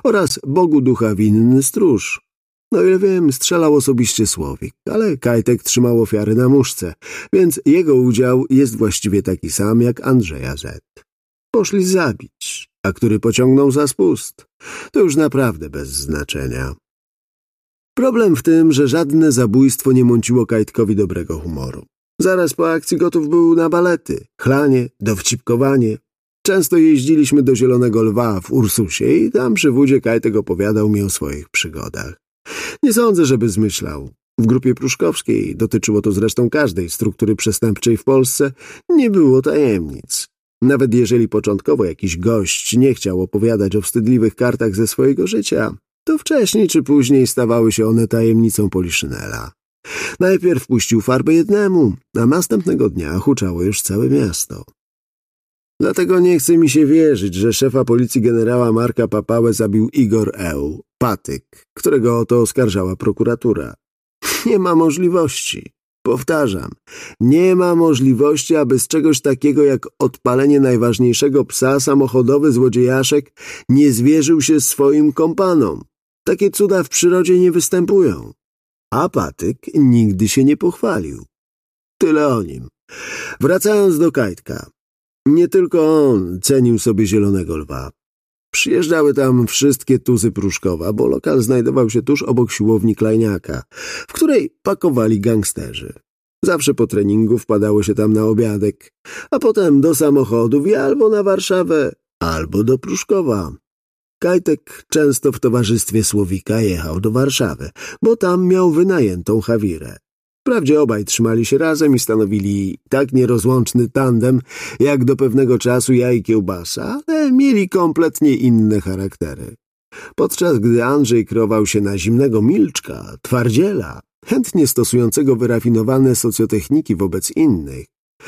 oraz Bogu ducha winny stróż. No ile wiem, strzelał osobiście Słowik, ale Kajtek trzymał ofiary na muszce, więc jego udział jest właściwie taki sam jak Andrzeja Z. Poszli zabić, a który pociągnął za spust, to już naprawdę bez znaczenia. Problem w tym, że żadne zabójstwo nie mąciło Kajtkowi dobrego humoru. Zaraz po akcji gotów był na balety, chlanie, dowcipkowanie. Często jeździliśmy do Zielonego Lwa w Ursusie i tam przy wódzie Kajtek opowiadał mi o swoich przygodach. Nie sądzę, żeby zmyślał. W grupie pruszkowskiej, dotyczyło to zresztą każdej struktury przestępczej w Polsce, nie było tajemnic. Nawet jeżeli początkowo jakiś gość nie chciał opowiadać o wstydliwych kartach ze swojego życia, to wcześniej czy później stawały się one tajemnicą Poliszynela. Najpierw puścił farbę jednemu, a następnego dnia huczało już całe miasto. Dlatego nie chce mi się wierzyć, że szefa policji generała Marka Papałę zabił Igor Eł, patyk, którego o to oskarżała prokuratura. Nie ma możliwości. Powtarzam, nie ma możliwości, aby z czegoś takiego jak odpalenie najważniejszego psa samochodowy złodziejaszek nie zwierzył się swoim kompanom. Takie cuda w przyrodzie nie występują. A patyk nigdy się nie pochwalił. Tyle o nim. Wracając do Kajtka. Nie tylko on cenił sobie Zielonego Lwa. Przyjeżdżały tam wszystkie tuzy Pruszkowa, bo lokal znajdował się tuż obok siłowni Klejniaka, w której pakowali gangsterzy. Zawsze po treningu wpadało się tam na obiadek, a potem do samochodów i albo na Warszawę, albo do Pruszkowa. Kajtek często w towarzystwie Słowika jechał do Warszawy, bo tam miał wynajętą Hawirę. Wprawdzie obaj trzymali się razem i stanowili tak nierozłączny tandem, jak do pewnego czasu ja i kiełbasa, ale mieli kompletnie inne charaktery. Podczas gdy Andrzej kreował się na zimnego milczka, twardziela, chętnie stosującego wyrafinowane socjotechniki wobec innych,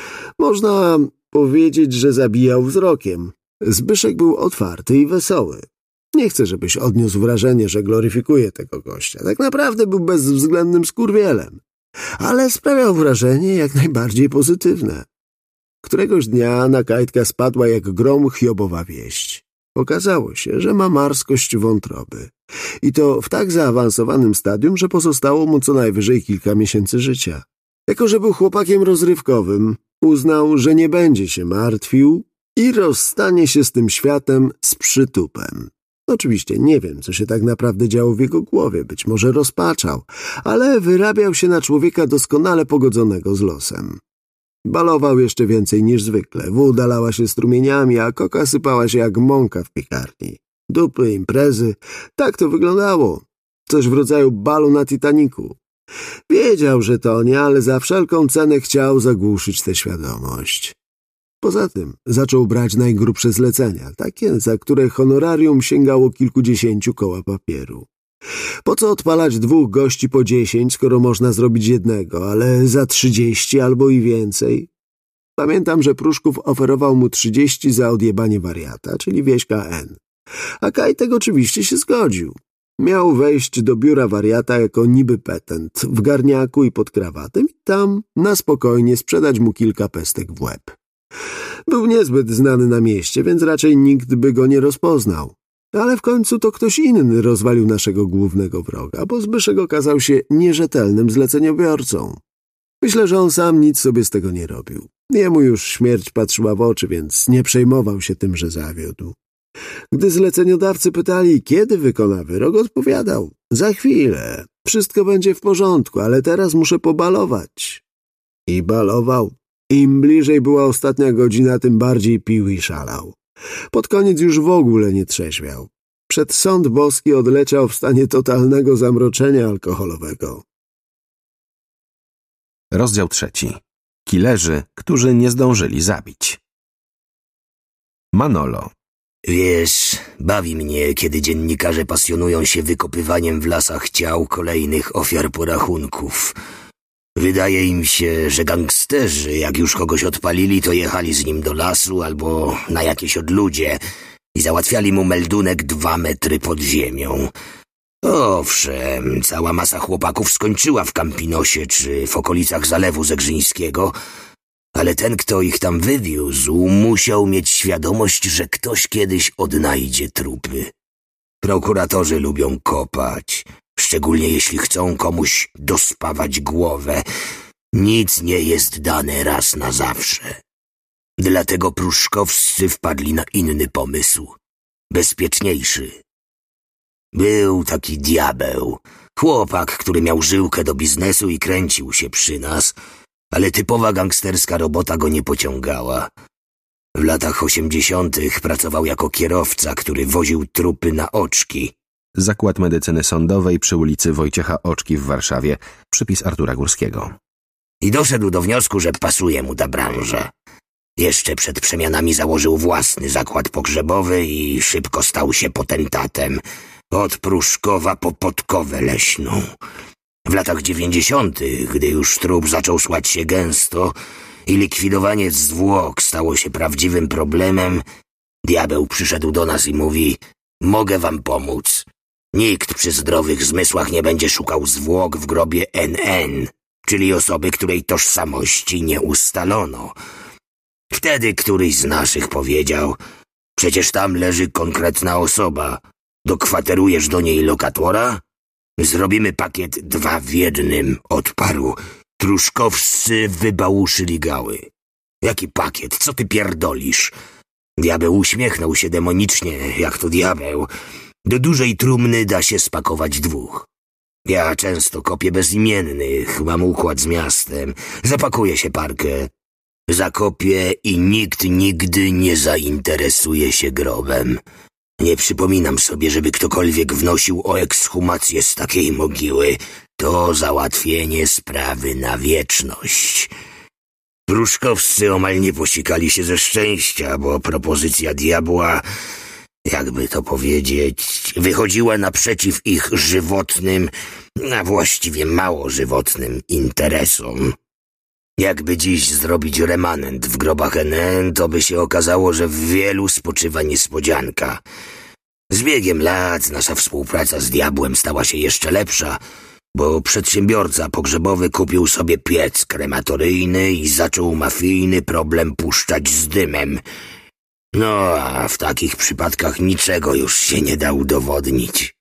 można powiedzieć, że zabijał wzrokiem. Zbyszek był otwarty i wesoły. Nie chcę, żebyś odniósł wrażenie, że gloryfikuje tego gościa. Tak naprawdę był bezwzględnym skurwielem. Ale sprawiał wrażenie jak najbardziej pozytywne. Któregoś dnia na Kajtka spadła jak grom Hiobowa wieść. Okazało się, że ma marskość wątroby. I to w tak zaawansowanym stadium, że pozostało mu co najwyżej kilka miesięcy życia. Jako że był chłopakiem rozrywkowym, uznał, że nie będzie się martwił i rozstanie się z tym światem z przytupem. Oczywiście nie wiem, co się tak naprawdę działo w jego głowie, być może rozpaczał, ale wyrabiał się na człowieka doskonale pogodzonego z losem. Balował jeszcze więcej niż zwykle, wóda lała się strumieniami, a koka sypała się jak mąka w piekarni. Dupy, imprezy, tak to wyglądało. Coś w rodzaju balu na Titaniku. Wiedział, że to nie, ale za wszelką cenę chciał zagłuszyć tę świadomość. Poza tym zaczął brać najgrubsze zlecenia, takie, za które honorarium sięgało kilkudziesięciu koła papieru. Po co odpalać 2 gości po 10, skoro można zrobić jednego, ale za 30 albo i więcej? Pamiętam, że Pruszków oferował mu 30 za odjebanie wariata, czyli Wieśka N. A Kajtek oczywiście się zgodził. Miał wejść do biura wariata jako niby petent, w garniaku i pod krawatem i tam na spokojnie sprzedać mu kilka pestek w łeb. Był niezbyt znany na mieście, więc raczej nikt by go nie rozpoznał. Ale w końcu to ktoś inny rozwalił naszego głównego wroga, bo Zbyszek okazał się nierzetelnym zleceniobiorcą. Myślę, że on sam nic sobie z tego nie robił. Jemu już śmierć patrzyła w oczy, więc nie przejmował się tym, że zawiódł. Gdy zleceniodawcy pytali, kiedy wykona wyrok, odpowiadał: za chwilę, wszystko będzie w porządku, ale teraz muszę pobalować. I balował. Im bliżej była ostatnia godzina, tym bardziej pił i szalał. Pod koniec już w ogóle nie trzeźwiał. Przed sąd boski odleciał w stanie totalnego zamroczenia alkoholowego. Rozdział 3. Killerzy, którzy nie zdążyli zabić. Manolo. Wiesz, bawi mnie, kiedy dziennikarze pasjonują się wykopywaniem w lasach ciał kolejnych ofiar porachunków. Wydaje im się, że gangsterzy, jak już kogoś odpalili, to jechali z nim do lasu albo na jakieś odludzie i załatwiali mu meldunek 2 metry pod ziemią. Owszem, cała masa chłopaków skończyła w Campinosie czy w okolicach Zalewu Zegrzyńskiego, ale ten, kto ich tam wywiózł, musiał mieć świadomość, że ktoś kiedyś odnajdzie trupy. Prokuratorzy lubią kopać, szczególnie jeśli chcą komuś dospawać głowę. Nic nie jest dane raz na zawsze. Dlatego pruszkowscy wpadli na inny pomysł, bezpieczniejszy. Był taki diabeł, chłopak, który miał żyłkę do biznesu i kręcił się przy nas, ale typowa gangsterska robota go nie pociągała. W latach 80. pracował jako kierowca, który woził trupy na Oczki. Zakład Medycyny Sądowej przy ulicy Wojciecha Oczki w Warszawie. Przypis Artura Górskiego. I doszedł do wniosku, że pasuje mu ta branża. Jeszcze przed przemianami założył własny zakład pogrzebowy i szybko stał się potentatem. Od Pruszkowa po Podkowę Leśną. W latach 90., gdy już trup zaczął słać się gęsto i likwidowanie zwłok stało się prawdziwym problemem, diabeł przyszedł do nas i mówi: mogę wam pomóc. Nikt przy zdrowych zmysłach nie będzie szukał zwłok w grobie NN, czyli osoby, której tożsamości nie ustalono. Wtedy któryś z naszych powiedział: przecież tam leży konkretna osoba. Dokwaterujesz do niej lokatora? Zrobimy pakiet 2 w 1, odparł. Truszkowscy wybałuszyli gały. Jaki pakiet? Co ty pierdolisz? Diabeł uśmiechnął się demonicznie, jak to diabeł. Do dużej trumny da się spakować 2. Ja często kopię bezimiennych, mam układ z miastem. Zapakuję się parkę, zakopię i nikt nigdy nie zainteresuje się grobem. Nie przypominam sobie, żeby ktokolwiek wnosił o ekshumację z takiej mogiły. To załatwienie sprawy na wieczność. Pruszkowscy omal nie posikali się ze szczęścia, bo propozycja diabła, jakby to powiedzieć, wychodziła naprzeciw ich żywotnym, a właściwie mało żywotnym interesom. Jakby dziś zrobić remanent w grobach NN, to by się okazało, że w wielu spoczywa niespodzianka. Z biegiem lat nasza współpraca z diabłem stała się jeszcze lepsza, bo przedsiębiorca pogrzebowy kupił sobie piec krematoryjny i zaczął mafijny problem puszczać z dymem. No, a w takich przypadkach niczego już się nie da udowodnić.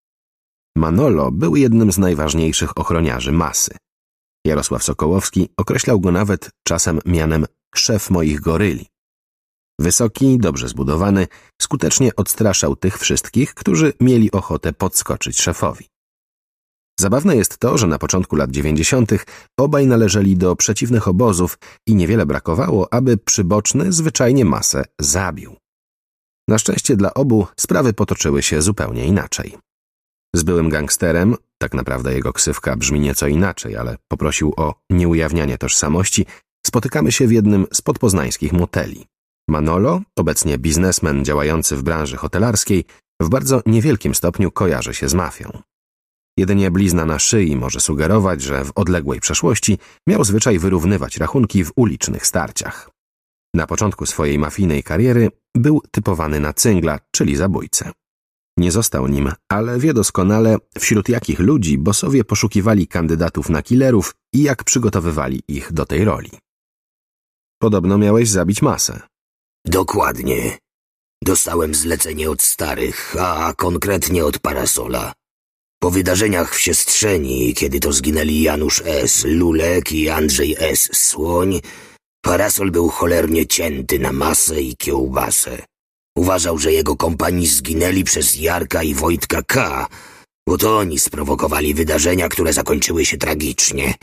Manolo był jednym z najważniejszych ochroniarzy masy. Jarosław Sokołowski określał go nawet czasem mianem szef moich goryli. Wysoki, dobrze zbudowany, skutecznie odstraszał tych wszystkich, którzy mieli ochotę podskoczyć szefowi. Zabawne jest to, że na początku lat 90. obaj należeli do przeciwnych obozów i niewiele brakowało, aby przyboczny zwyczajnie masę zabił. Na szczęście dla obu sprawy potoczyły się zupełnie inaczej. Z byłym gangsterem, tak naprawdę jego ksywka brzmi nieco inaczej, ale poprosił o nieujawnianie tożsamości, spotykamy się w jednym z podpoznańskich moteli. Manolo, obecnie biznesmen działający w branży hotelarskiej, w bardzo niewielkim stopniu kojarzy się z mafią. Jedynie blizna na szyi może sugerować, że w odległej przeszłości miał zwyczaj wyrównywać rachunki w ulicznych starciach. Na początku swojej mafijnej kariery był typowany na cyngla, czyli zabójcę. Nie został nim, ale wie doskonale, wśród jakich ludzi bossowie poszukiwali kandydatów na killerów i jak przygotowywali ich do tej roli. Podobno miałeś zabić masę. Dokładnie. Dostałem zlecenie od starych, a konkretnie od Parasola. Po wydarzeniach w Siestrzeni, kiedy to zginęli Janusz S. Lulek i Andrzej S. Słoń, Parasol był cholernie cięty na masę i kiełbasę. Uważał, że jego kompanii zginęli przez Jarka i Wojtka K., bo to oni sprowokowali wydarzenia, które zakończyły się tragicznie.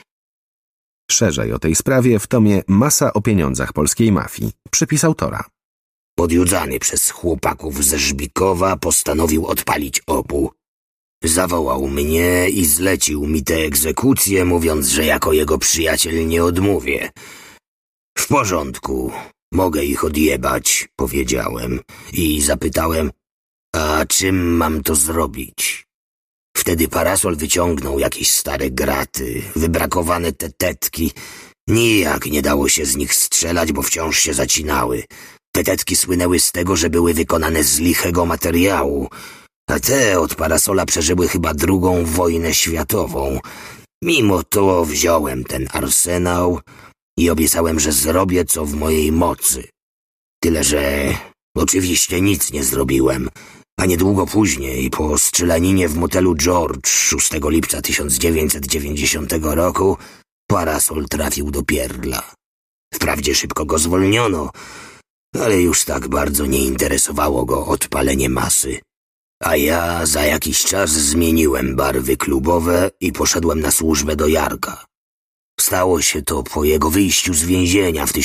Szerzej o tej sprawie w tomie Masa o pieniądzach polskiej mafii. Przypis autora. Podjudzany przez chłopaków ze Żbikowa postanowił odpalić obu. Zawołał mnie i zlecił mi tę egzekucję, mówiąc, że jako jego przyjaciel nie odmówię. W porządku, mogę ich odjebać, powiedziałem i zapytałem, a czym mam to zrobić? Wtedy Parasol wyciągnął jakieś stare graty, wybrakowane tetetki. Nijak nie dało się z nich strzelać, bo wciąż się zacinały. Tetetki słynęły z tego, że były wykonane z lichego materiału, a te od Parasola przeżyły chyba II wojnę światową. Mimo to wziąłem ten arsenał i obiecałem, że zrobię co w mojej mocy. Tyle, że oczywiście nic nie zrobiłem. A niedługo później, po strzelaninie w motelu George 6 lipca 1990 roku, Parasol trafił do pierdla. Wprawdzie szybko go zwolniono, ale już tak bardzo nie interesowało go odpalenie masy. A ja za jakiś czas zmieniłem barwy klubowe i poszedłem na służbę do Jarka. Stało się to po jego wyjściu z więzienia w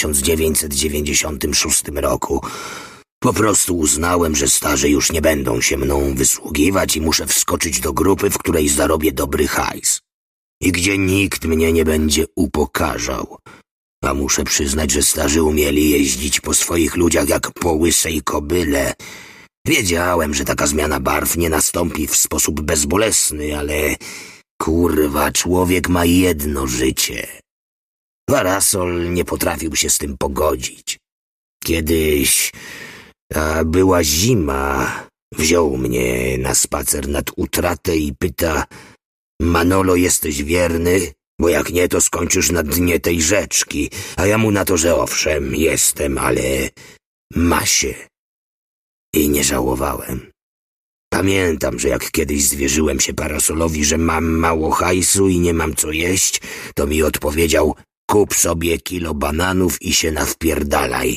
1996 roku. Po prostu uznałem, że starzy już nie będą się mną wysługiwać i muszę wskoczyć do grupy, w której zarobię dobry hajs. I gdzie nikt mnie nie będzie upokarzał. A muszę przyznać, że starzy umieli jeździć po swoich ludziach jak po łysej kobyle. Wiedziałem, że taka zmiana barw nie nastąpi w sposób bezbolesny, ale kurwa, człowiek ma jedno życie. Parasol nie potrafił się z tym pogodzić. Kiedyś, a była zima, wziął mnie na spacer nad utratę i pyta: Manolo, jesteś wierny? Bo jak nie, to skończysz na dnie tej rzeczki. A ja mu na to, że owszem, jestem, ale ma się. I nie żałowałem. Pamiętam, że jak kiedyś zwierzyłem się Parasolowi, że mam mało hajsu i nie mam co jeść, to mi odpowiedział: kup sobie kilo bananów i się nawpierdalaj.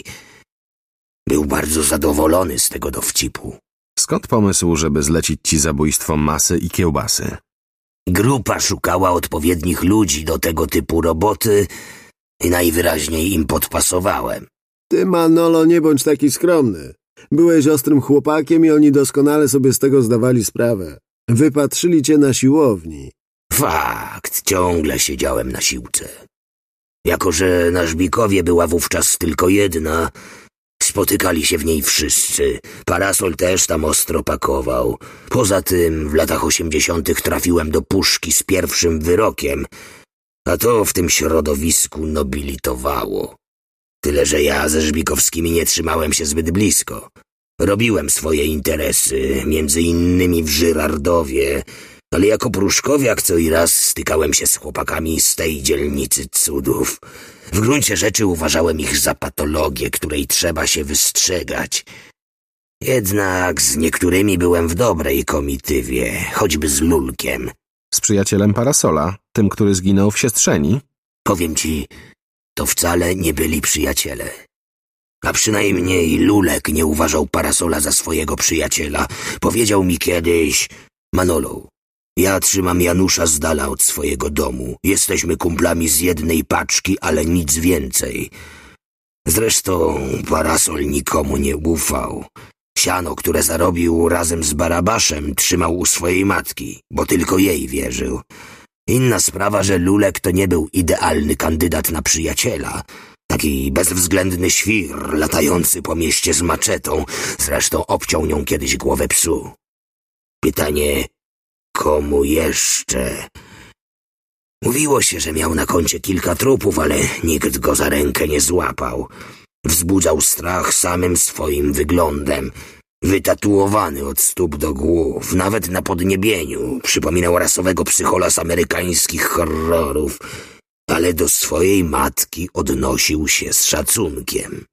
Był bardzo zadowolony z tego dowcipu. Skąd pomysł, żeby zlecić ci zabójstwo Masy i Kiełbasy? Grupa szukała odpowiednich ludzi do tego typu roboty i najwyraźniej im podpasowałem. Ty, Manolo, nie bądź taki skromny. Byłeś ostrym chłopakiem i oni doskonale sobie z tego zdawali sprawę. Wypatrzyli cię na siłowni. Fakt, ciągle siedziałem na siłce. Jako że na Żbikowie była wówczas tylko jedna, spotykali się w niej wszyscy. Parasol też tam ostro pakował. Poza tym w latach 80. trafiłem do puszki z pierwszym wyrokiem, a to w tym środowisku nobilitowało. Tyle, że ja ze Żbikowskimi nie trzymałem się zbyt blisko. Robiłem swoje interesy, między innymi w Żyrardowie, ale jako pruszkowiak co i raz stykałem się z chłopakami z tej dzielnicy cudów. W gruncie rzeczy uważałem ich za patologię, której trzeba się wystrzegać. Jednak z niektórymi byłem w dobrej komitywie, choćby z Lulkiem. Z przyjacielem Parasola, tym, który zginął w Siestrzeni? Powiem ci, to wcale nie byli przyjaciele. A przynajmniej Lulek nie uważał Parasola za swojego przyjaciela. Powiedział mi kiedyś: Manolo, ja trzymam Janusza z dala od swojego domu. Jesteśmy kumplami z jednej paczki, ale nic więcej. Zresztą Parasol nikomu nie ufał. Siano, które zarobił razem z Barabaszem, trzymał u swojej matki, bo tylko jej wierzył. Inna sprawa, że Lulek to nie był idealny kandydat na przyjaciela. Taki bezwzględny świr, latający po mieście z maczetą. Zresztą obciął nią kiedyś głowę psu. Pytanie, komu jeszcze? Mówiło się, że miał na koncie kilka trupów, ale nikt go za rękę nie złapał. Wzbudzał strach samym swoim wyglądem. Wytatuowany od stóp do głów, nawet na podniebieniu. Przypominał rasowego psychola z amerykańskich horrorów, ale do swojej matki odnosił się z szacunkiem.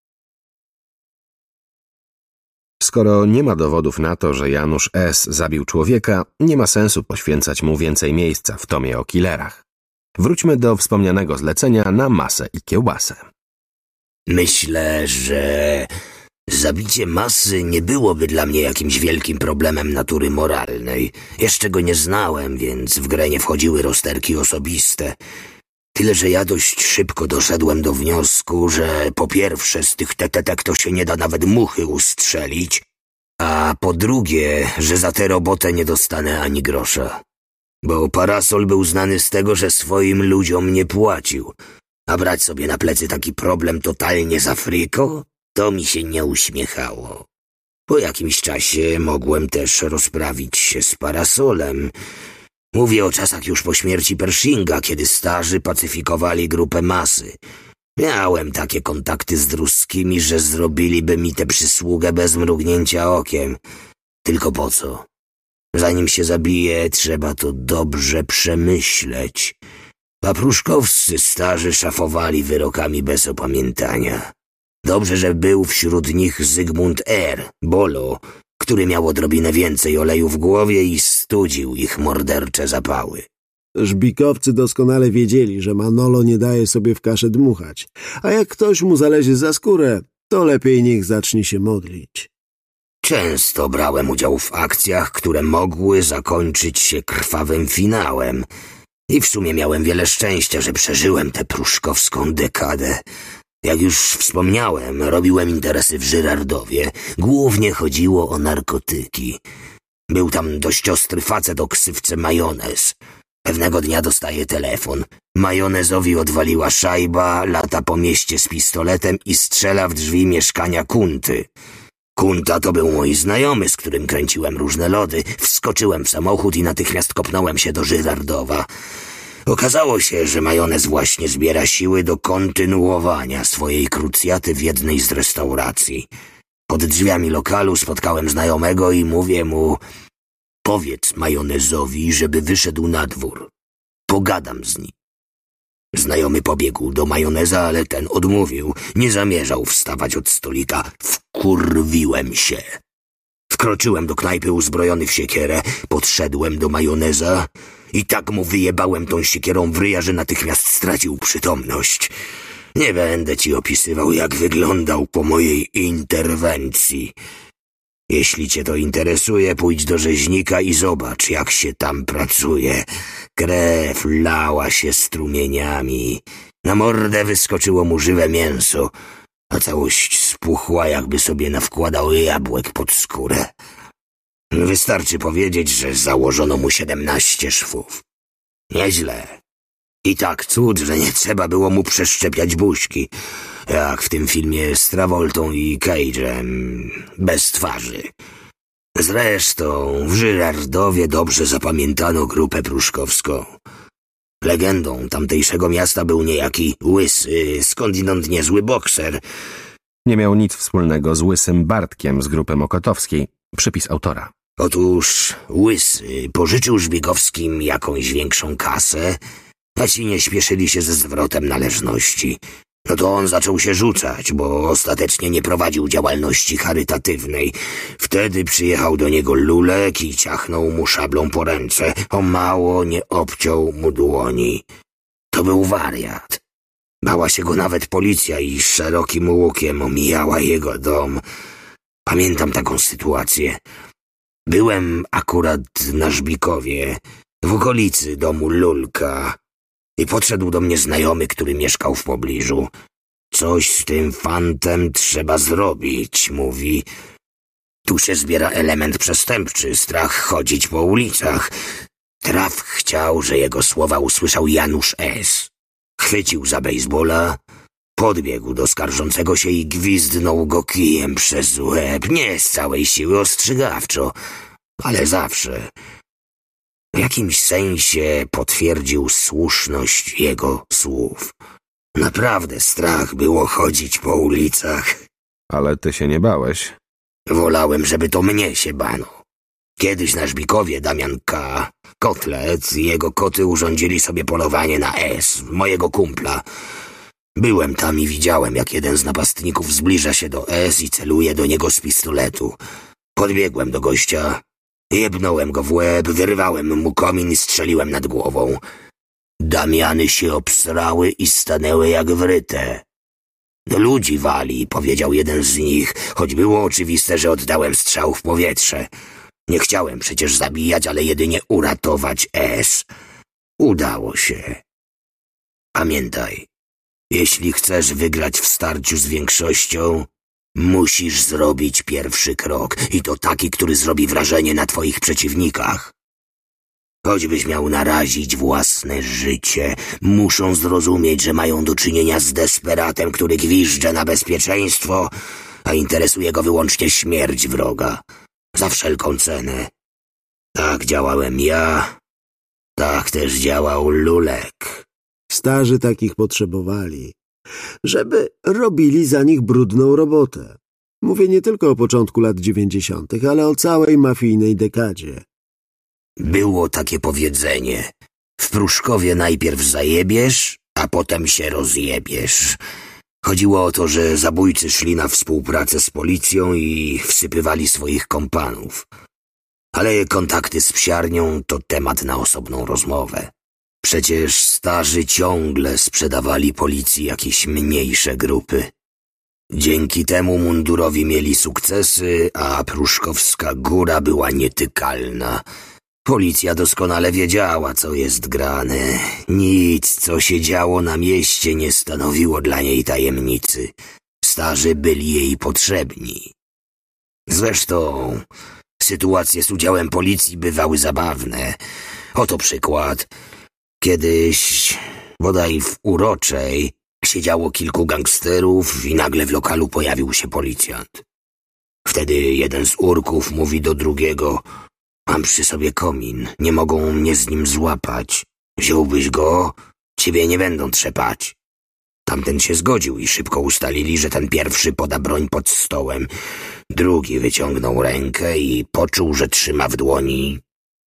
Skoro nie ma dowodów na to, że Janusz S. zabił człowieka, nie ma sensu poświęcać mu więcej miejsca w tomie o killerach. Wróćmy do wspomnianego zlecenia na Masę i Kiełbasę. Myślę, że zabicie Masy nie byłoby dla mnie jakimś wielkim problemem natury moralnej. Jeszcze go nie znałem, więc w grę nie wchodziły rozterki osobiste. Tyle, że ja dość szybko doszedłem do wniosku, że po pierwsze z tych tetetek to się nie da nawet muchy ustrzelić, a po drugie, że za tę robotę nie dostanę ani grosza. Bo Parasol był znany z tego, że swoim ludziom nie płacił, a brać sobie na plecy taki problem totalnie z Afryką, to mi się nie uśmiechało. Po jakimś czasie mogłem też rozprawić się z Parasolem. Mówię o czasach już po śmierci Pershinga, kiedy starzy pacyfikowali grupę Masy. Miałem takie kontakty z ruskimi, że zrobiliby mi tę przysługę bez mrugnięcia okiem. Tylko po co? Zanim się zabije, trzeba to dobrze przemyśleć. A pruszkowscy starzy szafowali wyrokami bez opamiętania. Dobrze, że był wśród nich Zygmunt R., Bolo, który miał odrobinę więcej oleju w głowie i studził ich mordercze zapały. Żbikowcy doskonale wiedzieli, że Manolo nie daje sobie w kaszę dmuchać, a jak ktoś mu zależy za skórę, to lepiej niech zacznie się modlić. Często brałem udział w akcjach, które mogły zakończyć się krwawym finałem i w sumie miałem wiele szczęścia, że przeżyłem tę pruszkowską dekadę. Jak już wspomniałem, robiłem interesy w Żyrardowie. Głównie chodziło o narkotyki. Był tam dość ostry facet o ksywce Majonez. Pewnego dnia dostaje telefon. Majonezowi odwaliła szajba, lata po mieście z pistoletem i strzela w drzwi mieszkania Kunty. Kunta to był mój znajomy, z którym kręciłem różne lody. Wskoczyłem w samochód i natychmiast kopnąłem się do Żyrardowa. Okazało się, że Majonez właśnie zbiera siły do kontynuowania swojej krucjaty w jednej z restauracji. Pod drzwiami lokalu spotkałem znajomego i mówię mu: powiedz Majonezowi, żeby wyszedł na dwór. Pogadam z nim. Znajomy pobiegł do Majoneza, ale ten odmówił. Nie zamierzał wstawać od stolika. Wkurwiłem się. Wkroczyłem do knajpy uzbrojony w siekierę, podszedłem do Majoneza i tak mu wyjebałem tą siekierą w ryja, że natychmiast stracił przytomność. Nie będę ci opisywał, jak wyglądał po mojej interwencji. Jeśli cię to interesuje, pójdź do rzeźnika i zobacz, jak się tam pracuje. Krew lała się strumieniami. Na mordę wyskoczyło mu żywe mięso, a całość spuchła, jakby sobie nawkładał jabłek pod skórę. Wystarczy powiedzieć, że założono mu 17 szwów. Nieźle. I tak cud, że nie trzeba było mu przeszczepiać buźki, jak w tym filmie z Travoltą i Cage'em, bez twarzy. Zresztą w Żyrardowie dobrze zapamiętano grupę pruszkowską. Legendą tamtejszego miasta był niejaki Łysy, skądinąd niezły bokser. Nie miał nic wspólnego z Łysym Bartkiem z grupy Mokotowskiej. Przypis autora. Otóż Łysy pożyczył Żbikowskim jakąś większą kasę, a ci nie śpieszyli się ze zwrotem należności. No to on zaczął się rzucać, bo ostatecznie nie prowadził działalności charytatywnej. Wtedy przyjechał do niego Lulek i ciachnął mu szablą po ręce. O mało nie obciął mu dłoni. To był wariat. Bała się go nawet policja i szerokim łukiem omijała jego dom. Pamiętam taką sytuację. Byłem akurat na Żbikowie, w okolicy domu Lulka, i podszedł do mnie znajomy, który mieszkał w pobliżu. Coś z tym fantem trzeba zrobić, mówi. Tu się zbiera element przestępczy, strach chodzić po ulicach. Traf chciał, że jego słowa usłyszał Janusz S. Chwycił za bejsbola, podbiegł do skarżącego się i gwizdnął go kijem przez łeb. Nie z całej siły, ostrzegawczo, ale zawsze. W jakimś sensie potwierdził słuszność jego słów. Naprawdę strach było chodzić po ulicach. Ale ty się nie bałeś. Wolałem, żeby to mnie się bano. Kiedyś na Żbikowie Damian K., Kotlet i jego koty urządzili sobie polowanie na S., mojego kumpla. Byłem tam i widziałem, jak jeden z napastników zbliża się do S. i celuje do niego z pistoletu. Podbiegłem do gościa, jebnąłem go w łeb, wyrwałem mu komin i strzeliłem nad głową. Damiany się obsrały i stanęły jak wryte. Ludzi wali, powiedział jeden z nich, choć było oczywiste, że oddałem strzał w powietrze. Nie chciałem przecież zabijać, ale jedynie uratować S. Udało się. Pamiętaj, jeśli chcesz wygrać w starciu z większością, musisz zrobić pierwszy krok i to taki, który zrobi wrażenie na twoich przeciwnikach. Choćbyś miał narazić własne życie, muszą zrozumieć, że mają do czynienia z desperatem, który gwizdże na bezpieczeństwo, a interesuje go wyłącznie śmierć wroga. Za wszelką cenę. Tak działałem ja, tak też działał Lulek. Starzy takich potrzebowali, żeby robili za nich brudną robotę. Mówię nie tylko o początku lat 90., ale o całej mafijnej dekadzie. Było takie powiedzenie. W Pruszkowie najpierw zajebiesz, a potem się rozjebiesz. Chodziło o to, że zabójcy szli na współpracę z policją i wsypywali swoich kompanów. Ale kontakty z psiarnią to temat na osobną rozmowę. Przecież starzy ciągle sprzedawali policji jakieś mniejsze grupy. Dzięki temu mundurowi mieli sukcesy, a Pruszkowska Góra była nietykalna. Policja doskonale wiedziała, co jest grane. Nic, co się działo na mieście, nie stanowiło dla niej tajemnicy. Starzy byli jej potrzebni. Zresztą sytuacje z udziałem policji bywały zabawne. Oto przykład. Kiedyś, bodaj w Uroczej, siedziało kilku gangsterów i nagle w lokalu pojawił się policjant. Wtedy jeden z urków mówi do drugiego: mam przy sobie komin, nie mogą mnie z nim złapać. Wziąłbyś go, ciebie nie będą trzepać. Tamten się zgodził i szybko ustalili, że ten pierwszy poda broń pod stołem. Drugi wyciągnął rękę i poczuł, że trzyma w dłoni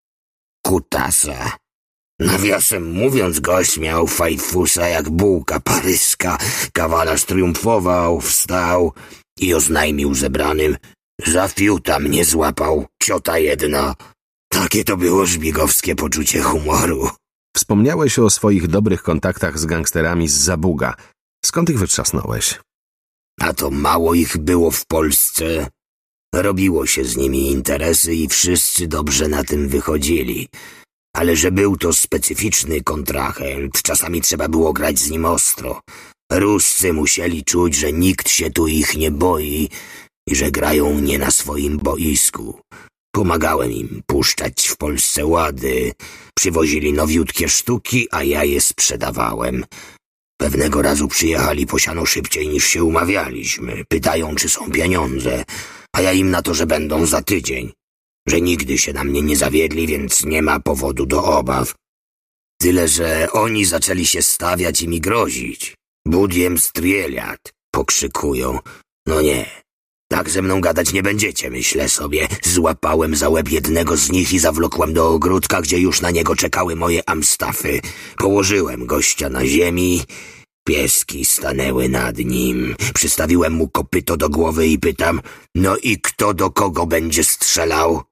kutasa. Nawiasem mówiąc, gość miał fajfusa jak bułka paryska. Kawalarz triumfował, wstał i oznajmił zebranym: za fiuta mnie złapał, ciota jedna. Takie to było żbigowskie poczucie humoru. Wspomniałeś o swoich dobrych kontaktach z gangsterami z Zabuga. Skąd ich wytrzasnąłeś? A to mało ich było w Polsce. Robiło się z nimi interesy i wszyscy dobrze na tym wychodzili. Ale że był to specyficzny kontrahent, czasami trzeba było grać z nim ostro. Ruscy musieli czuć, że nikt się tu ich nie boi i że grają nie na swoim boisku. Pomagałem im puszczać w Polsce łady. Przywozili nowiutkie sztuki, a ja je sprzedawałem. Pewnego razu przyjechali po siano szybciej niż się umawialiśmy. Pytają, czy są pieniądze, a ja im na to, że będą za tydzień. Że nigdy się na mnie nie zawiedli, więc nie ma powodu do obaw. Tyle, że oni zaczęli się stawiać i mi grozić. Budiem strieliat, pokrzykują. No nie, tak ze mną gadać nie będziecie, myślę sobie. Złapałem za łeb jednego z nich i zawlokłem do ogródka, gdzie już na niego czekały moje amstafy. Położyłem gościa na ziemi. Pieski stanęły nad nim. Przystawiłem mu kopyto do głowy i pytam: no i kto do kogo będzie strzelał?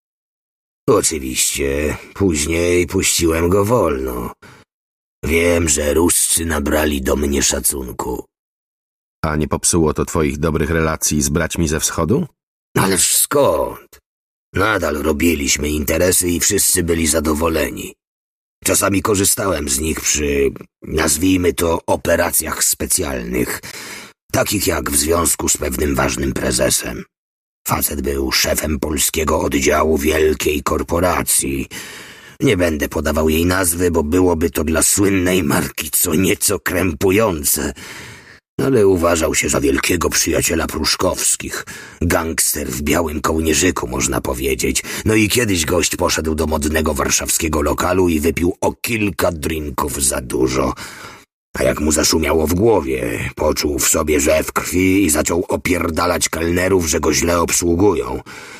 Oczywiście, później puściłem go wolno. Wiem, że Ruscy nabrali do mnie szacunku. A nie popsuło to twoich dobrych relacji z braćmi ze wschodu? Ależ skąd? Nadal robiliśmy interesy i wszyscy byli zadowoleni. Czasami korzystałem z nich przy, nazwijmy to, operacjach specjalnych, takich jak w związku z pewnym ważnym prezesem. Facet był szefem polskiego oddziału wielkiej korporacji. Nie będę podawał jej nazwy, bo byłoby to dla słynnej marki co nieco krępujące, ale uważał się za wielkiego przyjaciela Pruszkowskich. Gangster w białym kołnierzyku, można powiedzieć. No i kiedyś gość poszedł do modnego warszawskiego lokalu i wypił o kilka drinków za dużo. A jak mu zaszumiało w głowie, poczuł w sobie rzew krwi i zaczął opierdalać kelnerów, że go źle obsługują.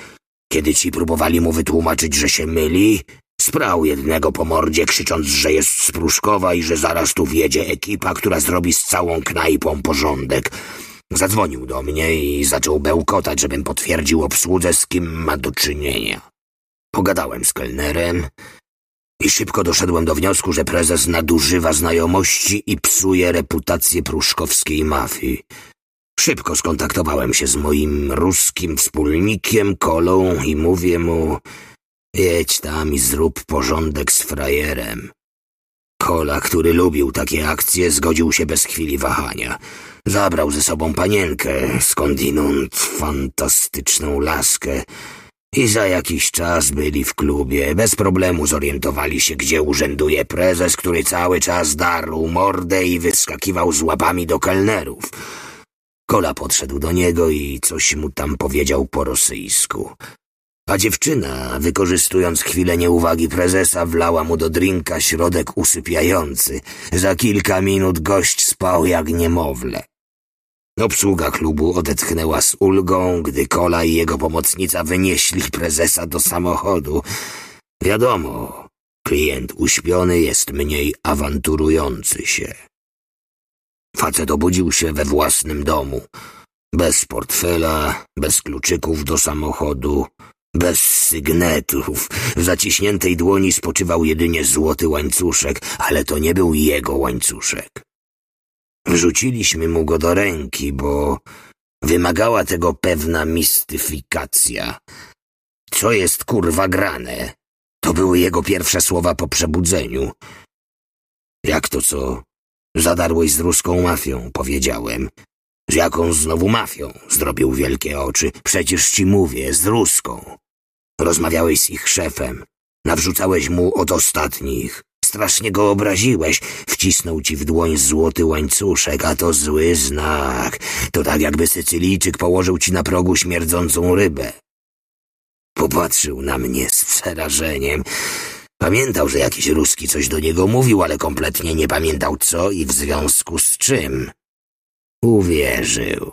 Kiedy ci próbowali mu wytłumaczyć, że się myli, sprał jednego po mordzie, krzycząc, że jest z Pruszkowa i że zaraz tu wjedzie ekipa, która zrobi z całą knajpą porządek. Zadzwonił do mnie i zaczął bełkotać, żebym potwierdził obsłudze, z kim ma do czynienia. Pogadałem z kelnerem i szybko doszedłem do wniosku, że prezes nadużywa znajomości i psuje reputację pruszkowskiej mafii. Szybko skontaktowałem się z moim ruskim wspólnikiem, Kolą, i mówię mu: jedź tam i zrób porządek z frajerem. Kola, który lubił takie akcje, zgodził się bez chwili wahania. Zabrał ze sobą panienkę, skądinąd fantastyczną laskę, i za jakiś czas byli w klubie. Bez problemu zorientowali się, gdzie urzęduje prezes, który cały czas darł mordę i wyskakiwał z łapami do kelnerów. Kola podszedł do niego i coś mu tam powiedział po rosyjsku. A dziewczyna, wykorzystując chwilę nieuwagi prezesa, wlała mu do drinka środek usypiający. Za kilka minut gość spał jak niemowlę. Obsługa klubu odetchnęła z ulgą, gdy Kola i jego pomocnica wynieśli prezesa do samochodu. Wiadomo, klient uśpiony jest mniej awanturujący się. Facet obudził się we własnym domu. Bez portfela, bez kluczyków do samochodu, bez sygnetów. W zaciśniętej dłoni spoczywał jedynie złoty łańcuszek, ale to nie był jego łańcuszek. Wrzuciliśmy mu go do ręki, bo wymagała tego pewna mistyfikacja. Co jest kurwa grane? To były jego pierwsze słowa po przebudzeniu. Jak to co? Zadarłeś z ruską mafią, powiedziałem. Z jaką znowu mafią? Zrobił wielkie oczy. Przecież ci mówię, z ruską. Rozmawiałeś z ich szefem. Nawrzucałeś mu od ostatnich. Strasznie go obraziłeś. Wcisnął ci w dłoń złoty łańcuszek, a to zły znak. To tak jakby Sycylijczyk położył ci na progu śmierdzącą rybę. Popatrzył na mnie z przerażeniem. Pamiętał, że jakiś Ruski coś do niego mówił, ale kompletnie nie pamiętał co i w związku z czym. Uwierzył.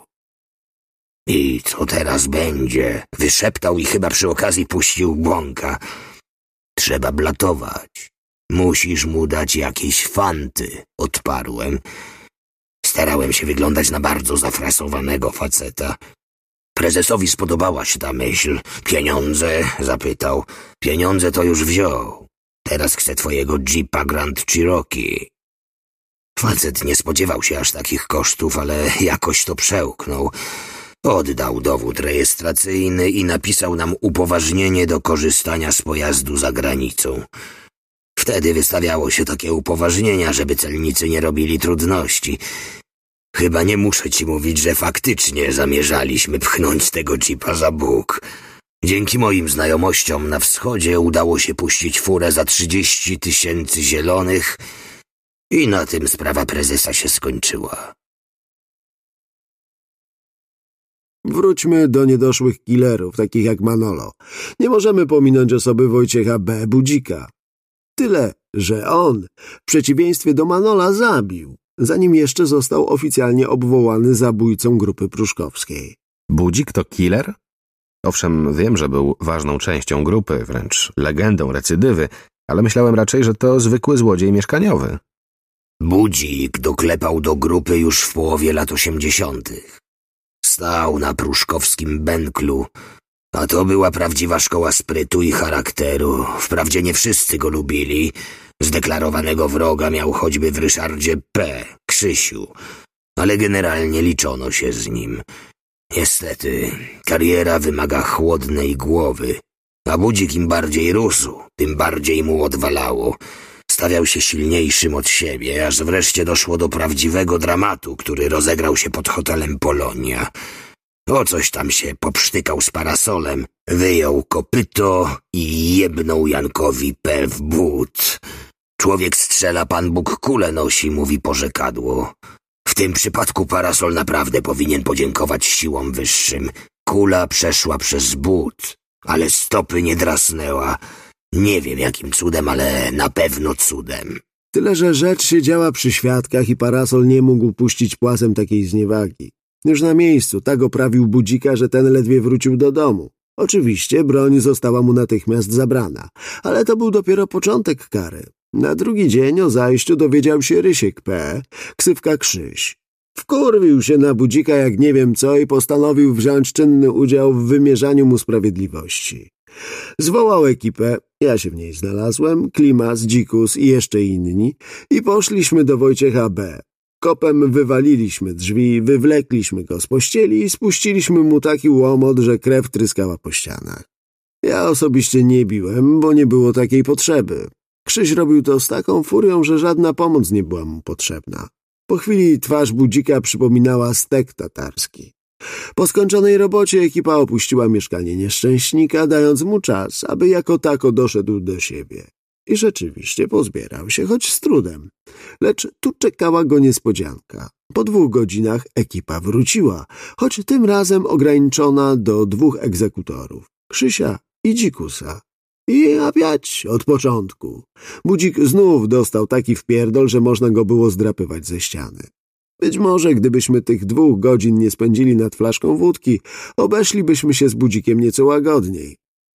I co teraz będzie? Wyszeptał i chyba przy okazji puścił błąka. Trzeba blatować. Musisz mu dać jakieś fanty, odparłem. Starałem się wyglądać na bardzo zafrasowanego faceta. Prezesowi spodobała się ta myśl. Pieniądze? Zapytał. Pieniądze to już wziął. Teraz chce twojego Jeepa Grand Cherokee. Facet nie spodziewał się aż takich kosztów, ale jakoś to przełknął. Oddał dowód rejestracyjny i napisał nam upoważnienie do korzystania z pojazdu za granicą. Wtedy wystawiało się takie upoważnienia, żeby celnicy nie robili trudności. Chyba nie muszę ci mówić, że faktycznie zamierzaliśmy pchnąć tego Jeepa za Bóg. Dzięki moim znajomościom na wschodzie udało się puścić furę za 30 000 zielonych i na tym sprawa prezesa się skończyła. Wróćmy do niedoszłych killerów, takich jak Manolo. Nie możemy pominąć osoby Wojciecha B. Budzika. Tyle, że on, w przeciwieństwie do Manola, zabił, zanim jeszcze został oficjalnie obwołany zabójcą grupy pruszkowskiej. Budzik to killer? Owszem, wiem, że był ważną częścią grupy, wręcz legendą recydywy, ale myślałem raczej, że to zwykły złodziej mieszkaniowy. Budzik doklepał do grupy już w połowie lat 80. Stał na pruszkowskim Benklu, a to była prawdziwa szkoła sprytu i charakteru. Wprawdzie nie wszyscy go lubili. Zdeklarowanego wroga miał choćby w Ryszardzie P., Krzysiu, ale generalnie liczono się z nim. Niestety, kariera wymaga chłodnej głowy, a Budzik im bardziej rósł, tym bardziej mu odwalało. Stawiał się silniejszym od siebie, aż wreszcie doszło do prawdziwego dramatu, który rozegrał się pod hotelem Polonia. O coś tam się popsztykał z parasolem, wyjął kopyto i jebnął Jankowi P. w but. Człowiek strzela, Pan Bóg kulę nosi, mówi porzekadło. W tym przypadku parasol naprawdę powinien podziękować siłom wyższym. Kula przeszła przez but, ale stopy nie drasnęła. Nie wiem jakim cudem, ale na pewno cudem. Tyle, że rzecz się działa przy świadkach i parasol nie mógł puścić płazem takiej zniewagi. Już na miejscu tak oprawił Budzika, że ten ledwie wrócił do domu. Oczywiście broń została mu natychmiast zabrana, ale to był dopiero początek kary. Na drugi dzień o zajściu dowiedział się Rysiek P., ksywka Krzyś. Wkurwił się na Budzika jak nie wiem co i postanowił wziąć czynny udział w wymierzaniu mu sprawiedliwości. Zwołał ekipę, ja się w niej znalazłem, Klimas, Dzikus i jeszcze inni i poszliśmy do Wojciecha B. Kopem wywaliliśmy drzwi, wywlekliśmy go z pościeli i spuściliśmy mu taki łomot, że krew tryskała po ścianach. Ja osobiście nie biłem, bo nie było takiej potrzeby. Krzyś robił to z taką furią, że żadna pomoc nie była mu potrzebna. Po chwili twarz Budzika przypominała stek tatarski. Po skończonej robocie ekipa opuściła mieszkanie nieszczęśnika, dając mu czas, aby jako tako doszedł do siebie. I rzeczywiście pozbierał się, choć z trudem. Lecz tu czekała go niespodzianka. Po 2 godzinach ekipa wróciła, choć tym razem ograniczona do 2 egzekutorów, Krzysia i Dzikusa. I opiać od początku. Budzik znów dostał taki wpierdol, że można go było zdrapywać ze ściany. Być może gdybyśmy tych 2 godzin nie spędzili nad flaszką wódki, obeszlibyśmy się z Budzikiem nieco łagodniej.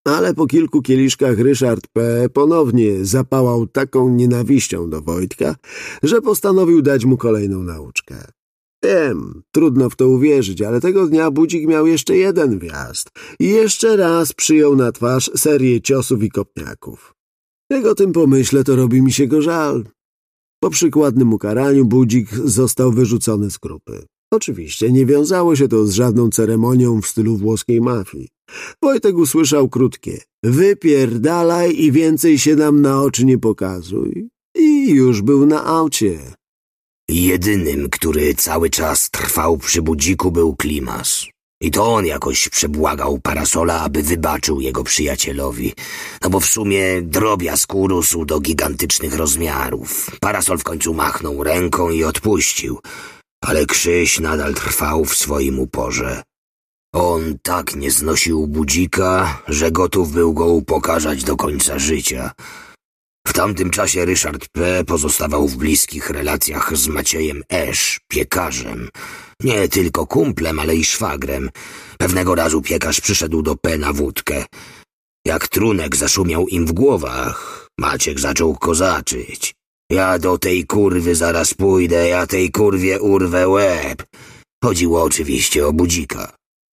Ale po kilku kieliszkach Ryszard P. ponownie zapałał taką nienawiścią do Wojtka, że postanowił dać mu kolejną nauczkę. Wiem, trudno w to uwierzyć, ale tego dnia Budzik miał jeszcze jeden wjazd i jeszcze raz przyjął na twarz serię ciosów i kopniaków. Jak o tym pomyślę, to robi mi się go żal. Po przykładnym ukaraniu Budzik został wyrzucony z grupy. Oczywiście nie wiązało się to z żadną ceremonią w stylu włoskiej mafii. Wojtek usłyszał krótkie: wypierdalaj i więcej się nam na oczy nie pokazuj. I już był na aucie. Jedynym, który cały czas trwał przy Budziku, był Klimas. I to on jakoś przebłagał Parasola, aby wybaczył jego przyjacielowi. No bo w sumie drobiazg urósł do gigantycznych rozmiarów. Parasol w końcu machnął ręką i odpuścił. Ale Krzyś nadal trwał w swoim uporze. On tak nie znosił Budzika, że gotów był go upokarzać do końca życia. W tamtym czasie Ryszard P. pozostawał w bliskich relacjach z Maciejem Esz, piekarzem. Nie tylko kumplem, ale i szwagrem. Pewnego razu piekarz przyszedł do P. na wódkę. Jak trunek zaszumiał im w głowach, Maciek zaczął kozaczyć. Ja do tej kurwy zaraz pójdę, ja tej kurwie urwę łeb. Chodziło oczywiście o Budzika.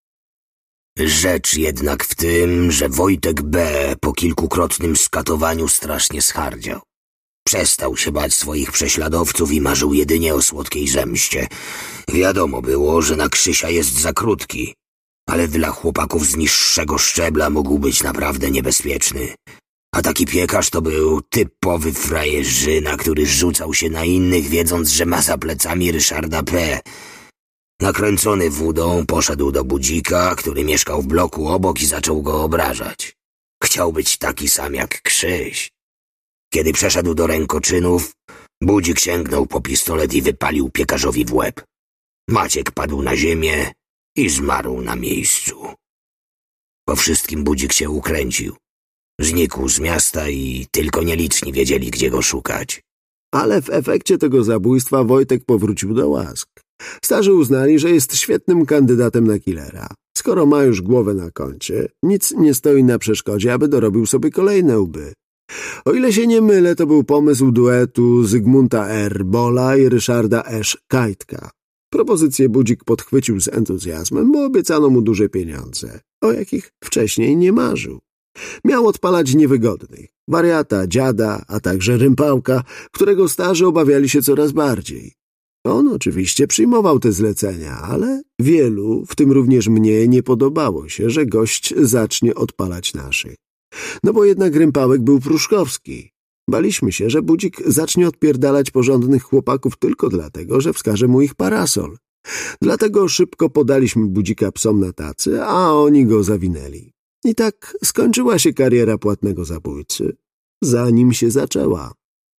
Rzecz jednak w tym, że Wojtek B. po kilkukrotnym skatowaniu strasznie schardział. Przestał się bać swoich prześladowców i marzył jedynie o słodkiej zemście. Wiadomo było, że na Krzysia jest za krótki, ale dla chłopaków z niższego szczebla mógł być naprawdę niebezpieczny. A taki piekarz to był typowy frajerzyna, który rzucał się na innych, wiedząc, że ma za plecami Ryszarda P. Nakręcony wódą poszedł do Budzika, który mieszkał w bloku obok, i zaczął go obrażać. Chciał być taki sam jak Krzyś. Kiedy przeszedł do rękoczynów, Budzik sięgnął po pistolet i wypalił piekarzowi w łeb. Maciek padł na ziemię i zmarł na miejscu. Po wszystkim Budzik się ukręcił. Znikł z miasta i tylko nieliczni wiedzieli, gdzie go szukać. Ale w efekcie tego zabójstwa Wojtek powrócił do łask. Starzy uznali, że jest świetnym kandydatem na killera. Skoro ma już głowę na koncie, nic nie stoi na przeszkodzie, aby dorobił sobie kolejne łby. O ile się nie mylę, to był pomysł duetu Zygmunta R. Bola i Ryszarda Esz Kajtka. Propozycję Budzik podchwycił z entuzjazmem, bo obiecano mu duże pieniądze, o jakich wcześniej nie marzył. Miał odpalać niewygodnych, wariata, dziada, a także rympałka, którego starzy obawiali się coraz bardziej. On oczywiście przyjmował te zlecenia, ale wielu, w tym również mnie, nie podobało się, że gość zacznie odpalać naszych. No bo jednak rympałek był pruszkowski. Baliśmy się, że Budzik zacznie odpierdalać porządnych chłopaków tylko dlatego, że wskaże mu ich Parasol. Dlatego szybko podaliśmy Budzika psom na tacy, a oni go zawinęli. I tak skończyła się kariera płatnego zabójcy, zanim się zaczęła.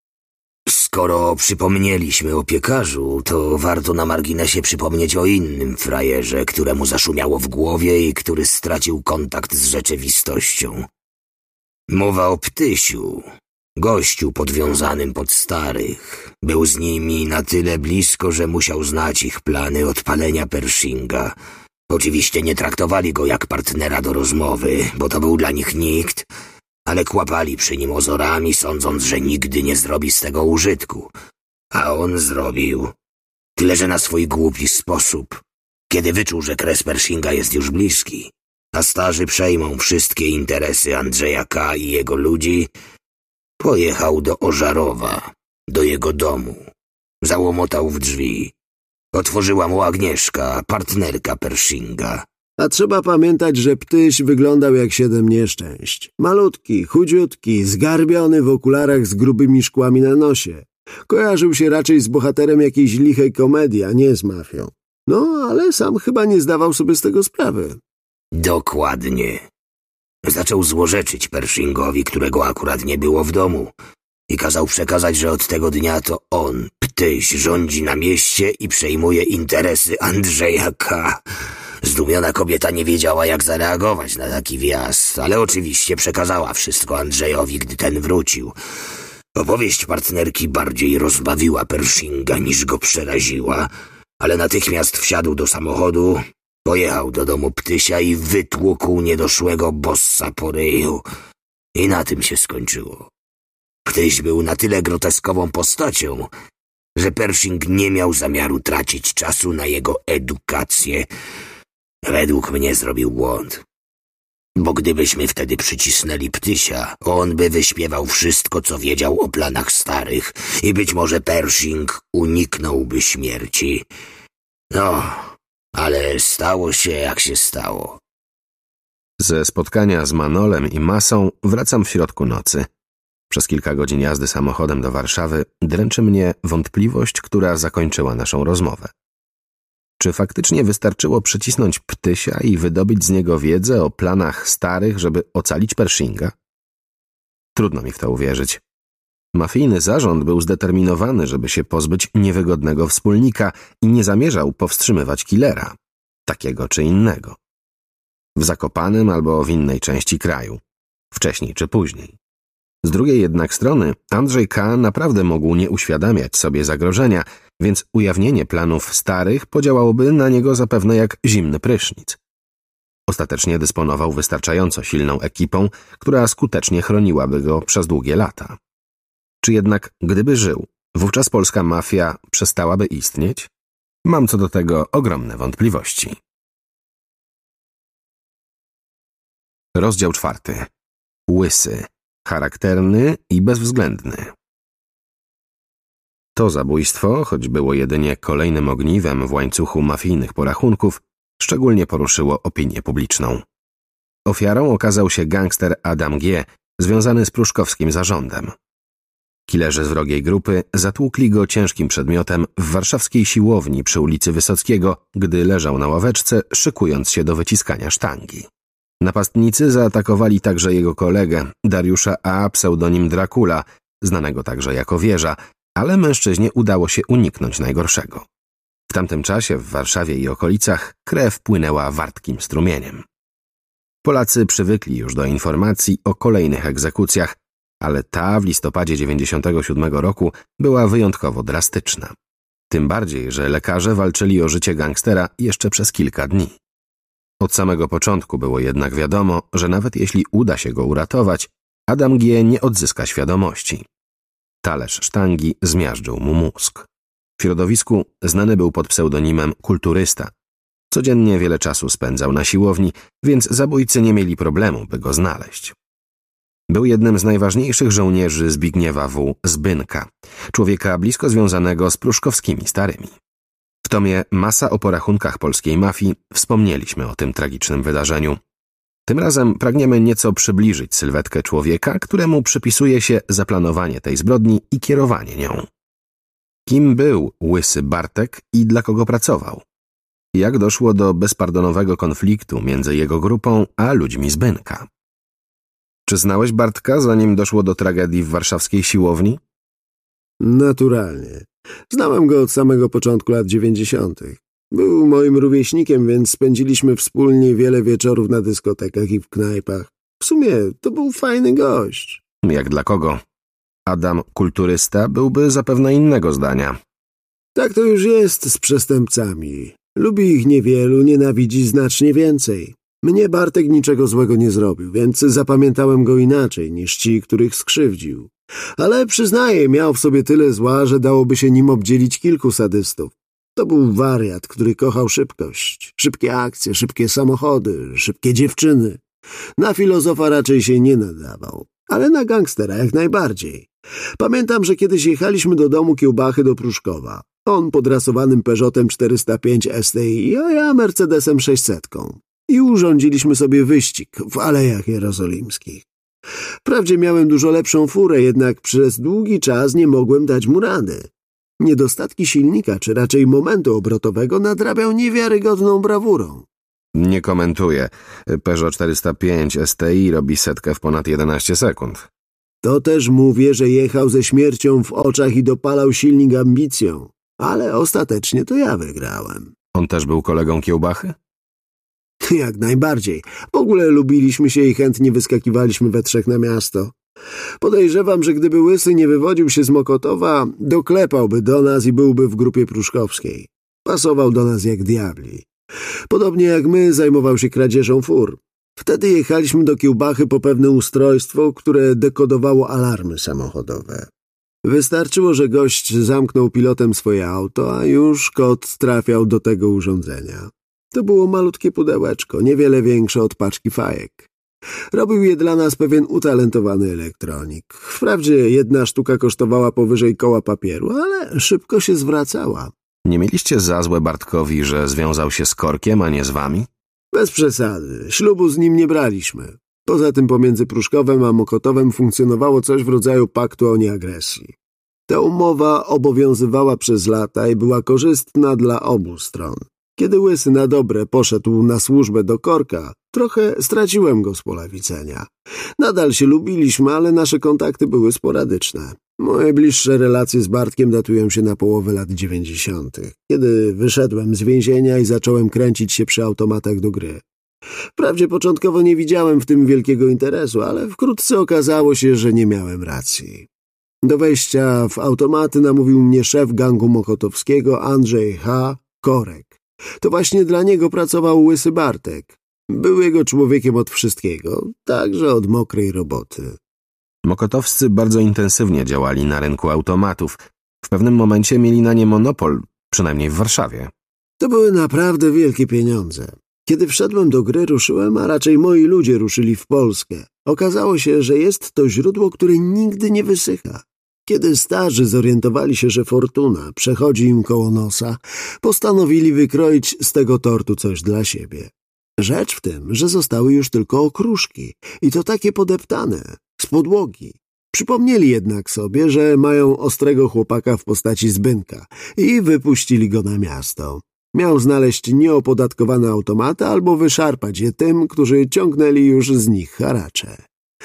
Skoro przypomnieliśmy o piekarzu, to warto na marginesie przypomnieć o innym frajerze, któremu zaszumiało w głowie i który stracił kontakt z rzeczywistością. Mowa o Ptysiu, gościu podwiązanym pod starych. Był z nimi na tyle blisko, że musiał znać ich plany odpalenia Pershinga. Oczywiście nie traktowali go jak partnera do rozmowy, bo to był dla nich nikt, ale kłapali przy nim ozorami, sądząc, że nigdy nie zrobi z tego użytku. A on zrobił. Tyle, że na swój głupi sposób. Kiedy wyczuł, że kres Pershinga jest już bliski, a starzy przejmą wszystkie interesy Andrzeja K. i jego ludzi, pojechał do Ożarowa, do jego domu. Załomotał w drzwi. Otworzyła mu Agnieszka, partnerka Pershinga. A trzeba pamiętać, że Ptyś wyglądał jak 7 nieszczęść. Malutki, chudziutki, zgarbiony w okularach z grubymi szkłami na nosie. Kojarzył się raczej z bohaterem jakiejś lichej komedii, a nie z mafią. No, ale sam chyba nie zdawał sobie z tego sprawy. Dokładnie. Zaczął złorzeczyć Pershingowi, którego akurat nie było w domu, i kazał przekazać, że od tego dnia to on, Ptyś, rządzi na mieście i przejmuje interesy Andrzeja K. Zdumiona kobieta nie wiedziała, jak zareagować na taki wjazd, ale oczywiście przekazała wszystko Andrzejowi, gdy ten wrócił. Opowieść partnerki bardziej rozbawiła Pershinga, niż go przeraziła, ale natychmiast wsiadł do samochodu Pojechał do domu Ptysia i wytłukł niedoszłego bossa po ryju. I na tym się skończyło. Ptyś był na tyle groteskową postacią, że Pershing nie miał zamiaru tracić czasu na jego edukację. Według mnie zrobił błąd. Bo gdybyśmy wtedy przycisnęli Ptysia, on by wyśpiewał wszystko, co wiedział o planach starych i być może Pershing uniknąłby śmierci. No, ale stało się jak się stało. Ze spotkania z Manolem i Massą wracam w środku nocy. Przez kilka godzin jazdy samochodem do Warszawy dręczy mnie wątpliwość, która zakończyła naszą rozmowę. Czy faktycznie wystarczyło przycisnąć Ptysia i wydobyć z niego wiedzę o planach starych, żeby ocalić Pershinga? Trudno mi w to uwierzyć. Mafijny zarząd był zdeterminowany, żeby się pozbyć niewygodnego wspólnika i nie zamierzał powstrzymywać killera, takiego czy innego. W Zakopanem albo w innej części kraju, wcześniej czy później. Z drugiej jednak strony Andrzej K. naprawdę mógł nie uświadamiać sobie zagrożenia, więc ujawnienie planów starych podziałałoby na niego zapewne jak zimny prysznic. Ostatecznie dysponował wystarczająco silną ekipą, która skutecznie chroniłaby go przez długie lata. Czy jednak, gdyby żył, wówczas polska mafia przestałaby istnieć? Mam co do tego ogromne wątpliwości. Rozdział 4. Łysy. Charakterny i bezwzględny. To zabójstwo, choć było jedynie kolejnym ogniwem w łańcuchu mafijnych porachunków, szczególnie poruszyło opinię publiczną. Ofiarą okazał się gangster Adam G., związany z pruszkowskim zarządem. Killerzy z wrogiej grupy zatłukli go ciężkim przedmiotem w warszawskiej siłowni przy ulicy Wysockiego, gdy leżał na ławeczce, szykując się do wyciskania sztangi. Napastnicy zaatakowali także jego kolegę, Dariusza A., pseudonim Dracula, znanego także jako Wieża, ale mężczyźnie udało się uniknąć najgorszego. W tamtym czasie w Warszawie i okolicach krew płynęła wartkim strumieniem. Polacy przywykli już do informacji o kolejnych egzekucjach, ale ta w listopadzie 1997 roku była wyjątkowo drastyczna. Tym bardziej, że lekarze walczyli o życie gangstera jeszcze przez kilka dni. Od samego początku było jednak wiadomo, że nawet jeśli uda się go uratować, Adam G. nie odzyska świadomości. Talerz sztangi zmiażdżył mu mózg. W środowisku znany był pod pseudonimem Kulturysta. Codziennie wiele czasu spędzał na siłowni, więc zabójcy nie mieli problemu, by go znaleźć. Był jednym z najważniejszych żołnierzy Zbigniewa W. Zbynka, człowieka blisko związanego z pruszkowskimi starymi. W tomie Masa o porachunkach polskiej mafii wspomnieliśmy o tym tragicznym wydarzeniu. Tym razem pragniemy nieco przybliżyć sylwetkę człowieka, któremu przypisuje się zaplanowanie tej zbrodni i kierowanie nią. Kim był Łysy Bartek i dla kogo pracował? Jak doszło do bezpardonowego konfliktu między jego grupą a ludźmi Zbynka? Czy znałeś Bartka, zanim doszło do tragedii w warszawskiej siłowni? Naturalnie. Znałem go od samego początku lat 90. Był moim rówieśnikiem, więc spędziliśmy wspólnie wiele wieczorów na dyskotekach i w knajpach. W sumie to był fajny gość. Jak dla kogo? Adam Kulturysta byłby zapewne innego zdania. Tak to już jest z przestępcami. Lubi ich niewielu, nienawidzi znacznie więcej. Mnie Bartek niczego złego nie zrobił, więc zapamiętałem go inaczej niż ci, których skrzywdził. Ale przyznaję, miał w sobie tyle zła, że dałoby się nim obdzielić kilku sadystów. To był wariat, który kochał szybkość. Szybkie akcje, szybkie samochody, szybkie dziewczyny. Na filozofa raczej się nie nadawał, ale na gangstera jak najbardziej. Pamiętam, że kiedyś jechaliśmy do domu Kiełbachy do Pruszkowa. On podrasowanym Peugeotem 405 STI, a ja Mercedesem 600. I urządziliśmy sobie wyścig w Alejach Jerozolimskich. Wprawdzie miałem dużo lepszą furę, jednak przez długi czas nie mogłem dać mu rady. Niedostatki silnika, czy raczej momentu obrotowego nadrabiał niewiarygodną brawurą. Nie komentuję. Peugeot 405 STI robi setkę w ponad 11 sekund. To też mówię, że jechał ze śmiercią w oczach i dopalał silnik ambicją. Ale ostatecznie to ja wygrałem. On też był kolegą Kiełbachy? Jak najbardziej. W ogóle lubiliśmy się i chętnie wyskakiwaliśmy we trzech na miasto. Podejrzewam, że gdyby Łysy nie wywodził się z Mokotowa, doklepałby do nas i byłby w grupie pruszkowskiej. Pasował do nas jak diabli. Podobnie jak my zajmował się kradzieżą fur. Wtedy jechaliśmy do Kiełbachy po pewne ustrojstwo, które dekodowało alarmy samochodowe. Wystarczyło, że gość zamknął pilotem swoje auto, a już kod trafiał do tego urządzenia. To było malutkie pudełeczko, niewiele większe od paczki fajek. Robił je dla nas pewien utalentowany elektronik. Wprawdzie jedna sztuka kosztowała powyżej koła papieru, ale szybko się zwracała. Nie mieliście za złe Bartkowi, że związał się z Korkiem, a nie z wami? Bez przesady, ślubu z nim nie braliśmy. Poza tym pomiędzy Pruszkowem a Mokotowem funkcjonowało coś w rodzaju paktu o nieagresji. Ta umowa obowiązywała przez lata i była korzystna dla obu stron. Kiedy Łysy na dobre poszedł na służbę do Korka, trochę straciłem go z pola widzenia. Nadal się lubiliśmy, ale nasze kontakty były sporadyczne. Moje bliższe relacje z Bartkiem datują się na połowę lat 90., kiedy wyszedłem z więzienia i zacząłem kręcić się przy automatach do gry. Wprawdzie początkowo nie widziałem w tym wielkiego interesu, ale wkrótce okazało się, że nie miałem racji. Do wejścia w automaty namówił mnie szef gangu mokotowskiego Andrzej H. Korek. To właśnie dla niego pracował Łysy Bartek. Był jego człowiekiem od wszystkiego, także od mokrej roboty. Mokotowscy bardzo intensywnie działali na rynku automatów. W pewnym momencie mieli na nie monopol, przynajmniej w Warszawie. To były naprawdę wielkie pieniądze. Kiedy wszedłem do gry, ruszyłem, a raczej moi ludzie ruszyli w Polskę. Okazało się, że jest to źródło, które nigdy nie wysycha. Kiedy starzy zorientowali się, że fortuna przechodzi im koło nosa, postanowili wykroić z tego tortu coś dla siebie. Rzecz w tym, że zostały już tylko okruszki i to takie podeptane, z podłogi. Przypomnieli jednak sobie, że mają ostrego chłopaka w postaci Zbynka i wypuścili go na miasto. Miał znaleźć nieopodatkowane automaty albo wyszarpać je tym, którzy ciągnęli już z nich haracze.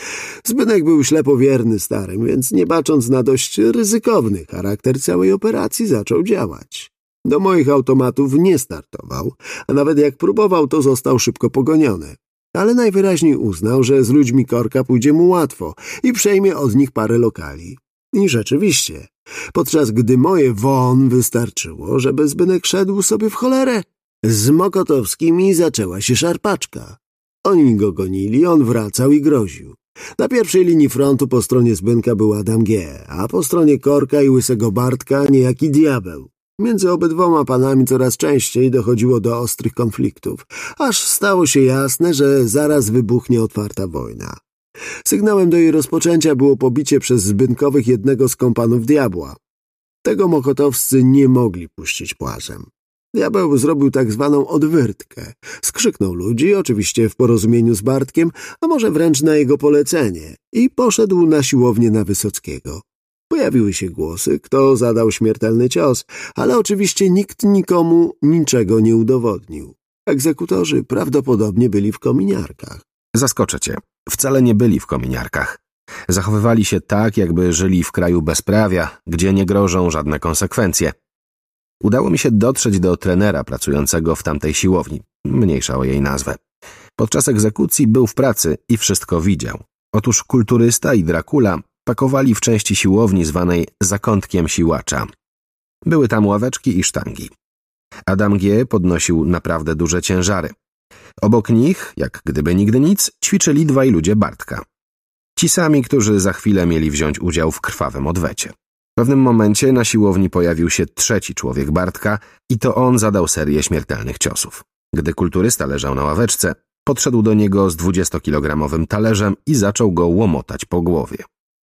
Zbynek był ślepo wierny starym, więc nie bacząc na dość ryzykowny charakter całej operacji, zaczął działać. Do moich automatów nie startował, a nawet jak próbował, to został szybko pogoniony. Ale najwyraźniej uznał, że z ludźmi Korka pójdzie mu łatwo i przejmie od nich parę lokali. I rzeczywiście, podczas gdy moje won wystarczyło, żeby Zbynek szedł sobie w cholerę, z Mokotowskimi zaczęła się szarpaczka. Oni go gonili, on wracał i groził. Na pierwszej linii frontu po stronie Zbynka był Adam G., a po stronie Korka i Łysego Bartka niejaki Diabeł. Między obydwoma panami coraz częściej dochodziło do ostrych konfliktów, aż stało się jasne, że zaraz wybuchnie otwarta wojna. Sygnałem do jej rozpoczęcia było pobicie przez Zbynkowych jednego z kompanów Diabła. Tego Mokotowscy nie mogli puścić płazem. Diabeł zrobił tak zwaną odwyrtkę. Skrzyknął ludzi, oczywiście w porozumieniu z Bartkiem, a może wręcz na jego polecenie, i poszedł na siłownię na Wysockiego. Pojawiły się głosy, kto zadał śmiertelny cios, ale oczywiście nikt nikomu niczego nie udowodnił. Egzekutorzy prawdopodobnie byli w kominiarkach. Zaskoczę cię. Wcale nie byli w kominiarkach. Zachowywali się tak, jakby żyli w kraju bezprawia, gdzie nie grożą żadne konsekwencje. Udało mi się dotrzeć do trenera pracującego w tamtej siłowni, mniejsza o jej nazwę. Podczas egzekucji był w pracy i wszystko widział. Otóż kulturysta i Dracula pakowali w części siłowni zwanej zakątkiem siłacza. Były tam ławeczki i sztangi. Adam G. podnosił naprawdę duże ciężary. Obok nich, jak gdyby nigdy nic, ćwiczyli dwaj ludzie Bartka. Ci sami, którzy za chwilę mieli wziąć udział w krwawym odwecie. W pewnym momencie na siłowni pojawił się trzeci człowiek Bartka i to on zadał serię śmiertelnych ciosów. Gdy kulturysta leżał na ławeczce, podszedł do niego z 20-kilogramowym talerzem i zaczął go łomotać po głowie.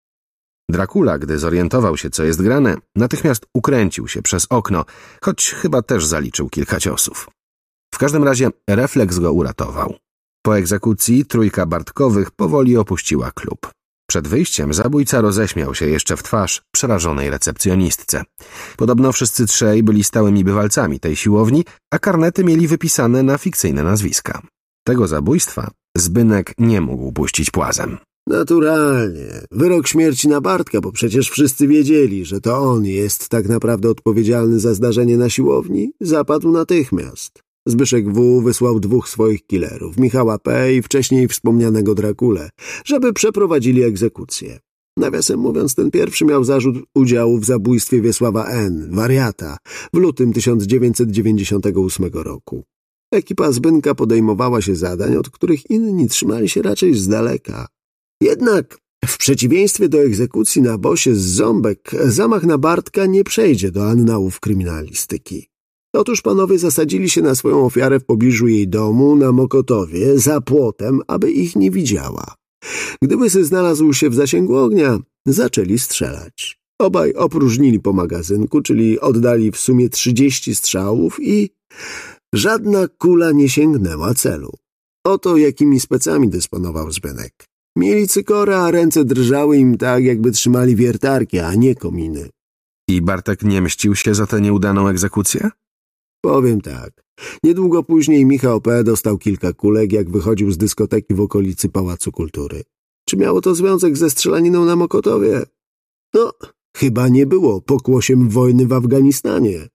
Dracula, gdy zorientował się, co jest grane, natychmiast ukręcił się przez okno, choć chyba też zaliczył kilka ciosów. W każdym razie refleks go uratował. Po egzekucji trójka Bartkowych powoli opuściła klub. Przed wyjściem zabójca roześmiał się jeszcze w twarz przerażonej recepcjonistce. Podobno wszyscy trzej byli stałymi bywalcami tej siłowni, a karnety mieli wypisane na fikcyjne nazwiska. Tego zabójstwa Zbynek nie mógł puścić płazem. Naturalnie. Wyrok śmierci na Bartka, bo przecież wszyscy wiedzieli, że to on jest tak naprawdę odpowiedzialny za zdarzenie na siłowni, zapadł natychmiast. Zbyszek W. wysłał dwóch swoich killerów, Michała P. i wcześniej wspomnianego Drakulę, żeby przeprowadzili egzekucję. Nawiasem mówiąc, ten pierwszy miał zarzut udziału w zabójstwie Wiesława N., wariata, w lutym 1998 roku. Ekipa Zbynka podejmowała się zadań, od których inni trzymali się raczej z daleka. Jednak w przeciwieństwie do egzekucji na bosie z Ząbek, zamach na Bartka nie przejdzie do annałów kryminalistyki. Otóż panowie zasadzili się na swoją ofiarę w pobliżu jej domu na Mokotowie, za płotem, aby ich nie widziała. Gdy Łysy znalazł się w zasięgu ognia, zaczęli strzelać. Obaj opróżnili po magazynku, czyli oddali w sumie 30 strzałów i żadna kula nie sięgnęła celu. Oto jakimi specami dysponował Zbynek. Mieli cykorę, a ręce drżały im tak, jakby trzymali wiertarki, a nie kominy. I Bartek nie mścił się za tę nieudaną egzekucję? Powiem tak. Niedługo później Michał P. dostał kilka kulek, jak wychodził z dyskoteki w okolicy Pałacu Kultury. Czy miało to związek ze strzelaniną na Mokotowie? No, chyba nie było pokłosiem wojny w Afganistanie.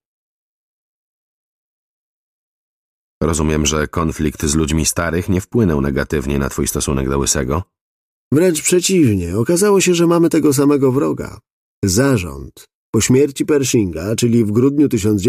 Rozumiem, że konflikt z ludźmi starych nie wpłynął negatywnie na twój stosunek do Łysego? Wręcz przeciwnie, okazało się, że mamy tego samego wroga. Zarząd. Po śmierci Pershinga, czyli w grudniu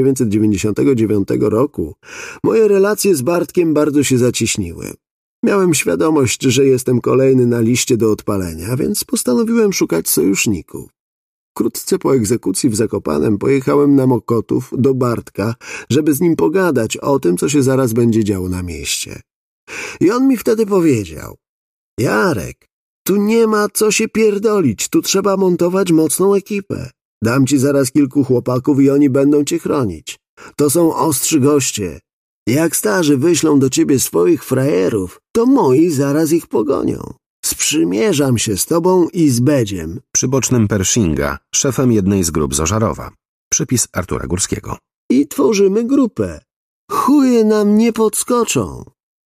1999 roku, moje relacje z Bartkiem bardzo się zacieśniły. Miałem świadomość, że jestem kolejny na liście do odpalenia, więc postanowiłem szukać sojuszników. Wkrótce po egzekucji w Zakopanem pojechałem na Mokotów do Bartka, żeby z nim pogadać o tym, co się zaraz będzie działo na mieście. I on mi wtedy powiedział: Jarek, tu nie ma co się pierdolić, tu trzeba montować mocną ekipę. Dam ci zaraz kilku chłopaków i oni będą cię chronić. To są ostrzy goście. Jak starzy wyślą do ciebie swoich frajerów, to moi zaraz ich pogonią. Sprzymierzam się z tobą i z Bedziem. Przybocznym Pershinga, szefem jednej z grup z Ożarowa. Przypis Artura Górskiego. I tworzymy grupę. Chuje nam nie podskoczą.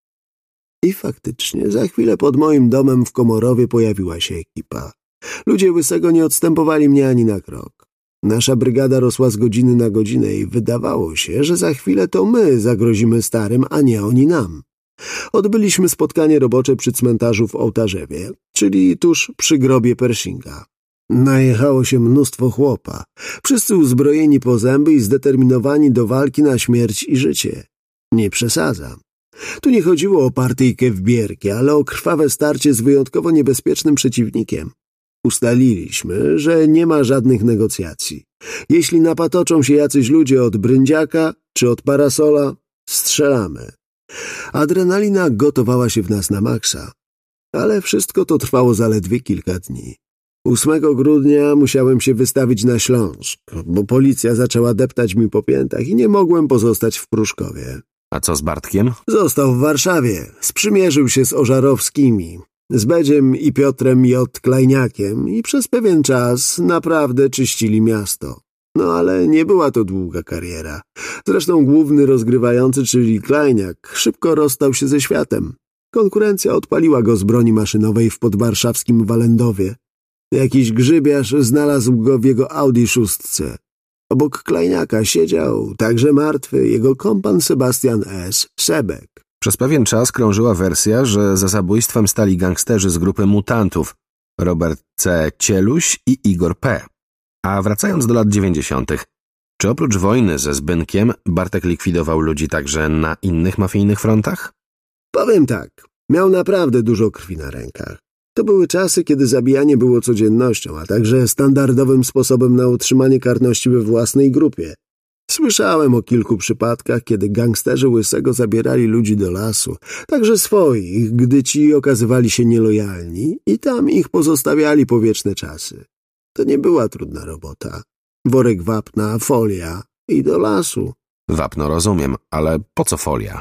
I faktycznie za chwilę pod moim domem w Komorowie pojawiła się ekipa. Ludzie Łysego nie odstępowali mnie ani na krok. Nasza brygada rosła z godziny na godzinę i wydawało się, że za chwilę to my zagrozimy starym, a nie oni nam. Odbyliśmy spotkanie robocze przy cmentarzu w Ołtarzewie, czyli tuż przy grobie Pershinga. Najechało się mnóstwo chłopa, wszyscy uzbrojeni po zęby i zdeterminowani do walki na śmierć i życie. Nie przesadzam. Tu nie chodziło o partyjkę w bierki, ale o krwawe starcie z wyjątkowo niebezpiecznym przeciwnikiem. Ustaliliśmy, że nie ma żadnych negocjacji. Jeśli napatoczą się jacyś ludzie od Bryndziaka czy od Parasola, strzelamy. Adrenalina gotowała się w nas na maksa, ale wszystko to trwało zaledwie kilka dni. 8 grudnia musiałem się wystawić na Śląsk, bo policja zaczęła deptać mi po piętach i nie mogłem pozostać w Pruszkowie. A co z Bartkiem? Został w Warszawie, sprzymierzył się z Ożarowskimi, z Bedziem i Piotrem J. Klajniakiem i przez pewien czas naprawdę czyścili miasto. No ale nie była to długa kariera. Zresztą główny rozgrywający, czyli Klajniak, szybko rozstał się ze światem. Konkurencja odpaliła go z broni maszynowej w podwarszawskim Walendowie. Jakiś grzybiarz znalazł go w jego Audi 6. Obok Klajniaka siedział, także martwy, jego kompan Sebastian S. Sebek. Przez pewien czas krążyła wersja, że za zabójstwem stali gangsterzy z grupy mutantów Robert C. Cieluś i Igor P. A wracając do lat 90., czy oprócz wojny ze Zbynkiem Bartek likwidował ludzi także na innych mafijnych frontach? Powiem tak, miał naprawdę dużo krwi na rękach. To były czasy, kiedy zabijanie było codziennością, a także standardowym sposobem na utrzymanie karności we własnej grupie. Słyszałem o kilku przypadkach, kiedy gangsterzy Łysego zabierali ludzi do lasu, także swoich, gdy ci okazywali się nielojalni i tam ich pozostawiali po wieczne czasy. To nie była trudna robota. Worek wapna, folia i do lasu. Wapno rozumiem, ale po co folia?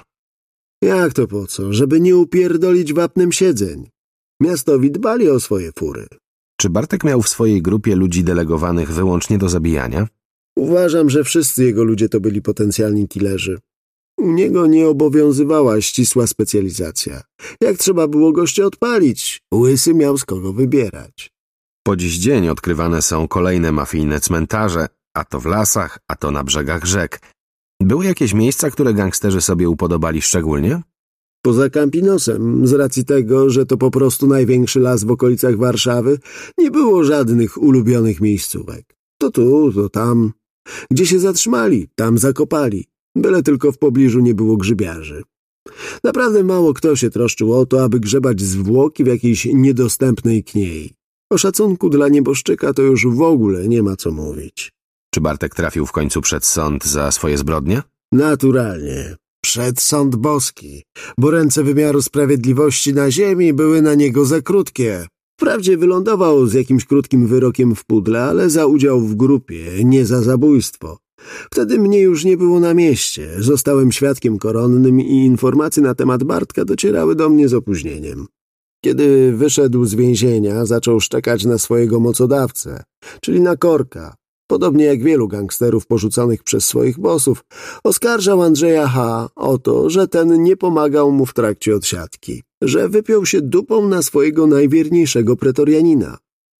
Jak to po co? Żeby nie upierdolić wapnem siedzeń. Miastowi dbali o swoje fury. Czy Bartek miał w swojej grupie ludzi delegowanych wyłącznie do zabijania? Uważam, że wszyscy jego ludzie to byli potencjalni killerzy. U niego nie obowiązywała ścisła specjalizacja. Jak trzeba było gościa odpalić, Łysy miał z kogo wybierać. Po dziś dzień odkrywane są kolejne mafijne cmentarze, a to w lasach, a to na brzegach rzek. Były jakieś miejsca, które gangsterzy sobie upodobali szczególnie? Poza Campinosem, z racji tego, że to po prostu największy las w okolicach Warszawy, nie było żadnych ulubionych miejscówek. To tu, to tam. Gdzie się zatrzymali, tam zakopali. byle tylko w pobliżu nie było grzybiarzy. Naprawdę mało kto się troszczył o to, aby grzebać zwłoki w jakiejś niedostępnej kniei. O szacunku dla nieboszczyka to już w ogóle nie ma co mówić. Czy Bartek trafił w końcu przed sąd za swoje zbrodnie? Naturalnie. Przed sąd boski, bo ręce wymiaru sprawiedliwości na ziemi były na niego za krótkie. Wprawdzie wylądował z jakimś krótkim wyrokiem w pudle, ale za udział w grupie, nie za zabójstwo. Wtedy mnie już nie było na mieście. Zostałem świadkiem koronnym i informacje na temat Bartka docierały do mnie z opóźnieniem. Kiedy wyszedł z więzienia, zaczął szczekać na swojego mocodawcę, czyli na Korka. Podobnie jak wielu gangsterów porzuconych przez swoich bossów, oskarżał Andrzeja H. o to, że ten nie pomagał mu w trakcie odsiadki, że wypiął się dupą na swojego najwierniejszego pretorianina.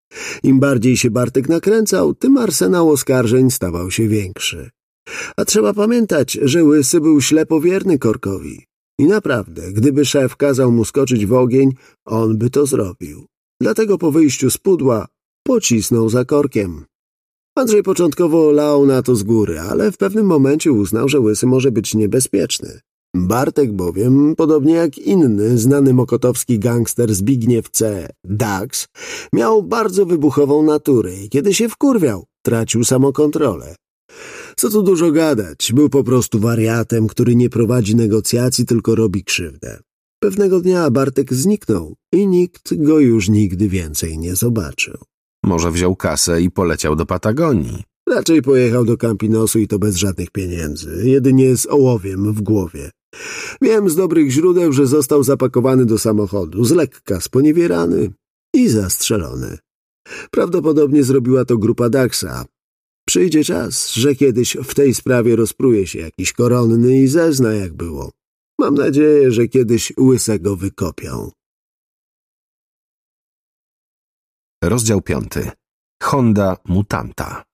Im bardziej się Bartek nakręcał, tym arsenał oskarżeń stawał się większy. A trzeba pamiętać, że Łysy był ślepo wierny Korkowi. I naprawdę, gdyby szef kazał mu skoczyć w ogień, on by to zrobił. Dlatego po wyjściu z pudła pocisnął za Korkiem. Andrzej początkowo lał na to z góry, ale w pewnym momencie uznał, że Łysy może być niebezpieczny. Bartek bowiem, podobnie jak inny znany mokotowski gangster Zbigniew C. Dax, miał bardzo wybuchową naturę i kiedy się wkurwiał, tracił samokontrolę. Co tu dużo gadać, był po prostu wariatem, który nie prowadzi negocjacji, tylko robi krzywdę. Pewnego dnia Bartek zniknął i nikt go już nigdy więcej nie zobaczył. Może wziął kasę i poleciał do Patagonii. Raczej pojechał do Campinosu i to bez żadnych pieniędzy, jedynie z ołowiem w głowie. Wiem z dobrych źródeł, że został zapakowany do samochodu, z lekka sponiewierany i zastrzelony. Prawdopodobnie zrobiła to grupa Daxa. Przyjdzie czas, że kiedyś w tej sprawie rozpruje się jakiś koronny i zezna, jak było. Mam nadzieję, że kiedyś Łysego wykopią. Rozdział 5. Honda Mutanta.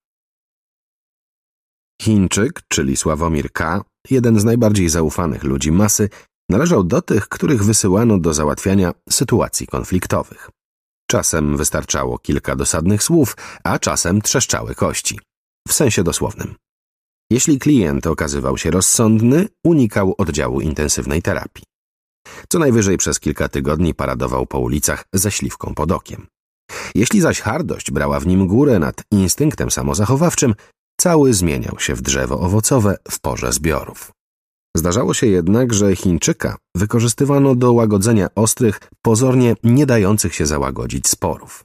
Chińczyk, czyli Sławomir K., jeden z najbardziej zaufanych ludzi masy, należał do tych, których wysyłano do załatwiania sytuacji konfliktowych. Czasem wystarczało kilka dosadnych słów, a czasem trzeszczały kości. W sensie dosłownym. Jeśli klient okazywał się rozsądny, unikał oddziału intensywnej terapii. Co najwyżej przez kilka tygodni paradował po ulicach ze śliwką pod okiem. Jeśli zaś hardość brała w nim górę nad instynktem samozachowawczym, cały zmieniał się w drzewo owocowe w porze zbiorów. Zdarzało się jednak, że Chińczyka wykorzystywano do łagodzenia ostrych, pozornie nie dających się załagodzić sporów.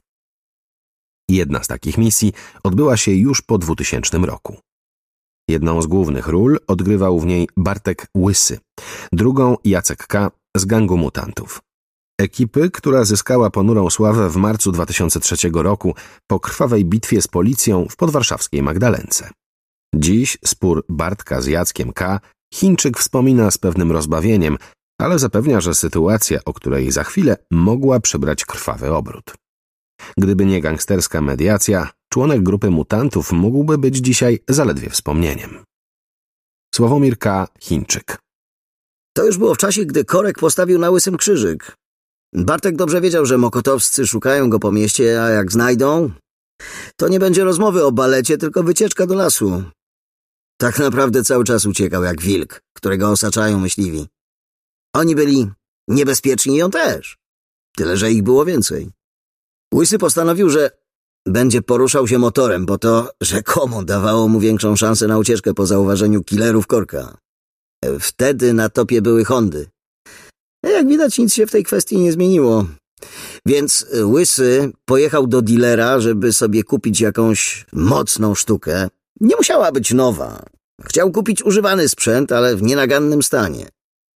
Jedna z takich misji odbyła się już po 2000 roku. Jedną z głównych ról odgrywał w niej Bartek Łysy, drugą Jacek K. z gangu mutantów. Ekipy, która zyskała ponurą sławę w marcu 2003 roku po krwawej bitwie z policją w podwarszawskiej Magdalence. Dziś spór Bartka z Jackiem K. Chińczyk wspomina z pewnym rozbawieniem, ale zapewnia, że sytuacja, o której za chwilę, mogła przybrać krwawy obrót. Gdyby nie gangsterska mediacja, członek grupy mutantów mógłby być dzisiaj zaledwie wspomnieniem. Sławomir K. Chińczyk. To już było w czasie, gdy Korek postawił na Łysym krzyżyk. Bartek dobrze wiedział, że mokotowscy szukają go po mieście, a jak znajdą, to nie będzie rozmowy o balecie, tylko wycieczka do lasu. Tak naprawdę cały czas uciekał jak wilk, którego osaczają myśliwi. Oni byli niebezpieczni i on też. Tyle, że ich było więcej. Łysy postanowił, że będzie poruszał się motorem, bo to rzekomo dawało mu większą szansę na ucieczkę po zauważeniu killerów Korka. Wtedy na topie były Hondy. Jak widać, nic się w tej kwestii nie zmieniło. Więc Łysy pojechał do dilera, żeby sobie kupić jakąś mocną sztukę. Nie musiała być nowa. Chciał kupić używany sprzęt, ale w nienagannym stanie.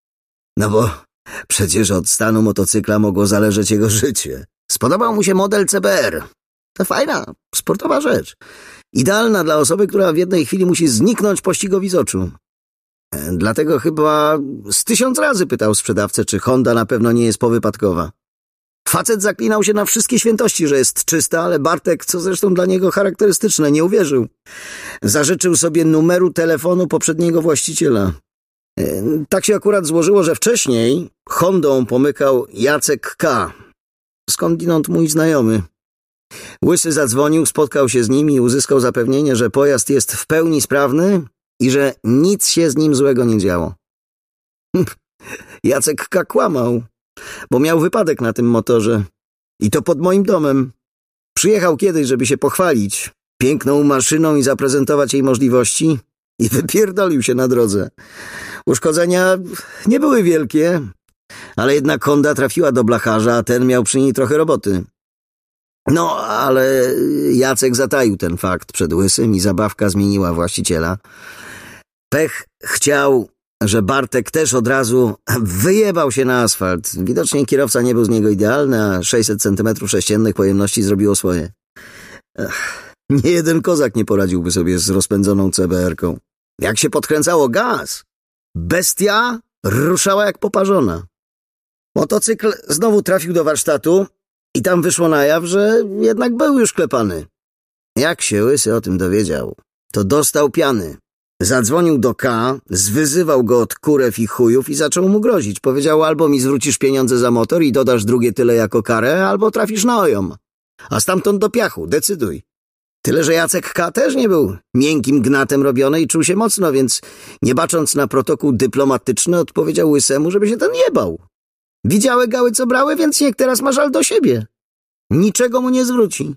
No bo przecież od stanu motocykla mogło zależeć jego życie. Spodobał mu się model CBR. To fajna, sportowa rzecz. Idealna dla osoby, która w jednej chwili musi zniknąć pościgowi z oczu. Dlatego chyba z 1000 razy pytał sprzedawcę, czy Honda na pewno nie jest powypadkowa. Facet zaklinał się na wszystkie świętości, że jest czysta, ale Bartek, co zresztą dla niego charakterystyczne, nie uwierzył. Zażyczył sobie numeru telefonu poprzedniego właściciela. Tak się akurat złożyło, że wcześniej Hondą pomykał Jacek K., skądinąd mój znajomy. Łysy zadzwonił, spotkał się z nim i uzyskał zapewnienie, że pojazd jest w pełni sprawny i że nic się z nim złego nie działo. Jacek K. kłamał, bo miał wypadek na tym motorze. I to pod moim domem. Przyjechał kiedyś, żeby się pochwalić piękną maszyną i zaprezentować jej możliwości i wypierdolił się na drodze. Uszkodzenia nie były wielkie, ale jednak Honda trafiła do blacharza, a ten miał przy niej trochę roboty. No, ale Jacek zataił ten fakt przed Łysym i zabawka zmieniła właściciela. Pech chciał, że Bartek też od razu wyjebał się na asfalt. Widocznie kierowca nie był z niego idealny, a 600 cm3 pojemności zrobiło swoje. Nie jeden kozak nie poradziłby sobie z rozpędzoną CBR-ką. Jak się podkręcało gaz, bestia ruszała jak poparzona. Motocykl znowu trafił do warsztatu i tam wyszło na jaw, że jednak był już klepany. Jak się Łysy o tym dowiedział, to dostał piany. Zadzwonił do K, zwyzywał go od kurew i chujów i zaczął mu grozić. Powiedział: albo mi zwrócisz pieniądze za motor i dodasz drugie tyle jako karę, albo trafisz na ojom. A stamtąd do piachu, decyduj. Tyle, że Jacek K. też nie był miękkim gnatem robiony i czuł się mocno, więc nie bacząc na protokół dyplomatyczny, odpowiedział Łysemu, żeby się ten jebał. Widziały gały, co brały, więc niech teraz ma żal do siebie. Niczego mu nie zwróci.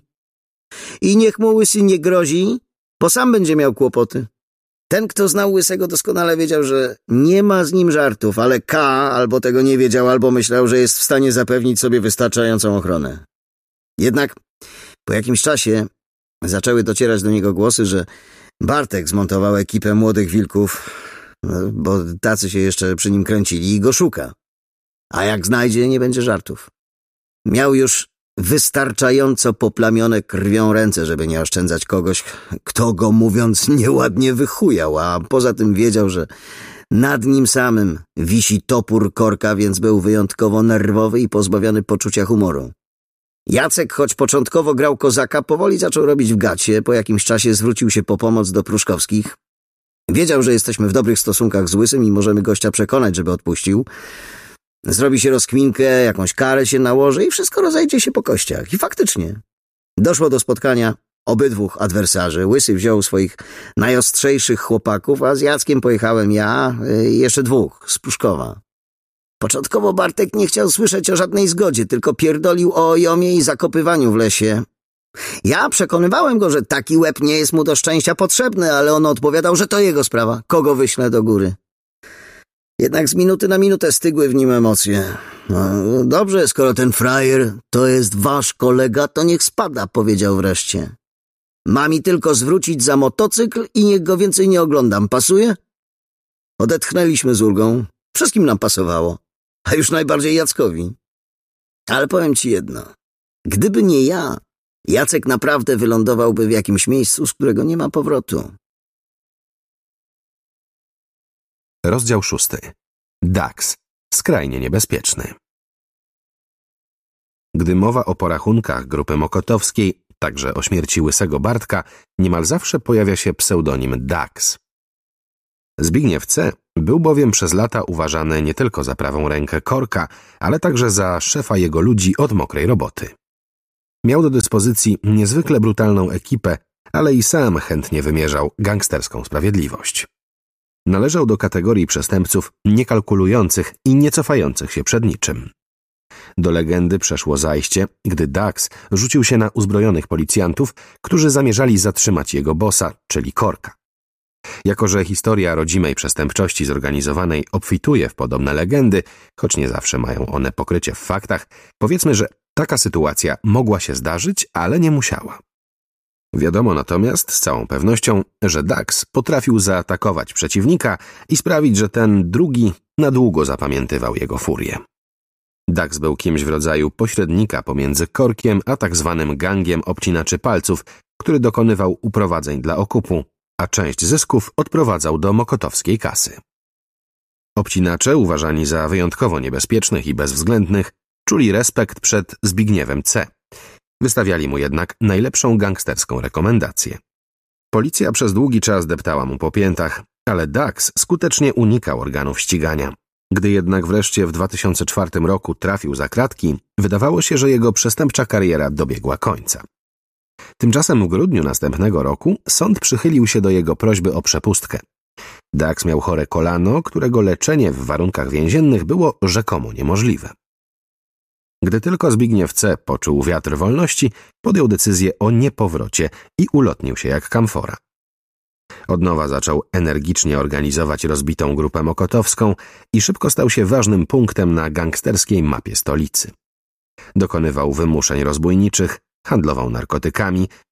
I niech mu Łysy nie grozi, bo sam będzie miał kłopoty. Ten, kto znał Łysego, doskonale wiedział, że nie ma z nim żartów, ale K. albo tego nie wiedział, albo myślał, że jest w stanie zapewnić sobie wystarczającą ochronę. Jednak po jakimś czasie zaczęły docierać do niego głosy, że Bartek zmontował ekipę młodych wilków, bo tacy się jeszcze przy nim kręcili i go szuka. A jak znajdzie, nie będzie żartów. Miał już wystarczająco poplamione krwią ręce, żeby nie oszczędzać kogoś, kto go, mówiąc nieładnie, wychujał, a poza tym wiedział, że nad nim samym wisi topór Korka, więc był wyjątkowo nerwowy i pozbawiony poczucia humoru. Jacek, choć początkowo grał kozaka, powoli zaczął robić w gacie. Po jakimś czasie zwrócił się po pomoc do Pruszkowskich. Wiedział, że jesteśmy w dobrych stosunkach z Łysym i możemy gościa przekonać, żeby odpuścił. Zrobi się rozkminkę, jakąś karę się nałoży i wszystko rozejdzie się po kościach. I faktycznie. Doszło do spotkania obydwóch adwersarzy. Łysy wziął swoich najostrzejszych chłopaków, a z Jackiem pojechałem ja i jeszcze dwóch z Pruszkowa. Początkowo Bartek nie chciał słyszeć o żadnej zgodzie, tylko pierdolił o ojomie i zakopywaniu w lesie. Ja przekonywałem go, że taki łeb nie jest mu do szczęścia potrzebny, ale on odpowiadał, że to jego sprawa, kogo wyślę do góry. Jednak z minuty na minutę stygły w nim emocje. No, dobrze, skoro ten frajer to jest wasz kolega, to niech spada, powiedział wreszcie. Ma mi tylko zwrócić za motocykl i niech go więcej nie oglądam. Pasuje? Odetchnęliśmy z ulgą. Wszystkim nam pasowało, a już najbardziej Jackowi. Ale powiem ci jedno. Gdyby nie ja, Jacek naprawdę wylądowałby w jakimś miejscu, z którego nie ma powrotu. Rozdział 6. Dax. Skrajnie niebezpieczny. Gdy mowa o porachunkach grupy mokotowskiej, także o śmierci Łysego Bartka, niemal zawsze pojawia się pseudonim Dax. Zbigniew C. był bowiem przez lata uważany nie tylko za prawą rękę Korka, ale także za szefa jego ludzi od mokrej roboty. Miał do dyspozycji niezwykle brutalną ekipę, ale i sam chętnie wymierzał gangsterską sprawiedliwość. Należał do kategorii przestępców niekalkulujących i nie cofających się przed niczym. Do legendy przeszło zajście, gdy Dax rzucił się na uzbrojonych policjantów, którzy zamierzali zatrzymać jego bossa, czyli Korka. Jako że historia rodzimej przestępczości zorganizowanej obfituje w podobne legendy, choć nie zawsze mają one pokrycie w faktach, powiedzmy, że taka sytuacja mogła się zdarzyć, ale nie musiała. Wiadomo natomiast z całą pewnością, że Dax potrafił zaatakować przeciwnika i sprawić, że ten drugi na długo zapamiętywał jego furię. Dax był kimś w rodzaju pośrednika pomiędzy Korkiem a tak zwanym gangiem obcinaczy palców, który dokonywał uprowadzeń dla okupu, a część zysków odprowadzał do mokotowskiej kasy. Obcinacze, uważani za wyjątkowo niebezpiecznych i bezwzględnych, czuli respekt przed Zbigniewem C. Wystawiali mu jednak najlepszą gangsterską rekomendację. Policja przez długi czas deptała mu po piętach, ale Dax skutecznie unikał organów ścigania. Gdy jednak wreszcie w 2004 roku trafił za kratki, wydawało się, że jego przestępcza kariera dobiegła końca. Tymczasem w grudniu następnego roku sąd przychylił się do jego prośby o przepustkę. Dax miał chore kolano, którego leczenie w warunkach więziennych było rzekomo niemożliwe. Gdy tylko Zbigniew C. poczuł wiatr wolności, podjął decyzję o niepowrocie i ulotnił się jak kamfora. Od nowa zaczął energicznie organizować rozbitą grupę mokotowską i szybko stał się ważnym punktem na gangsterskiej mapie stolicy. Dokonywał wymuszeń rozbójniczych, handlował narkotykami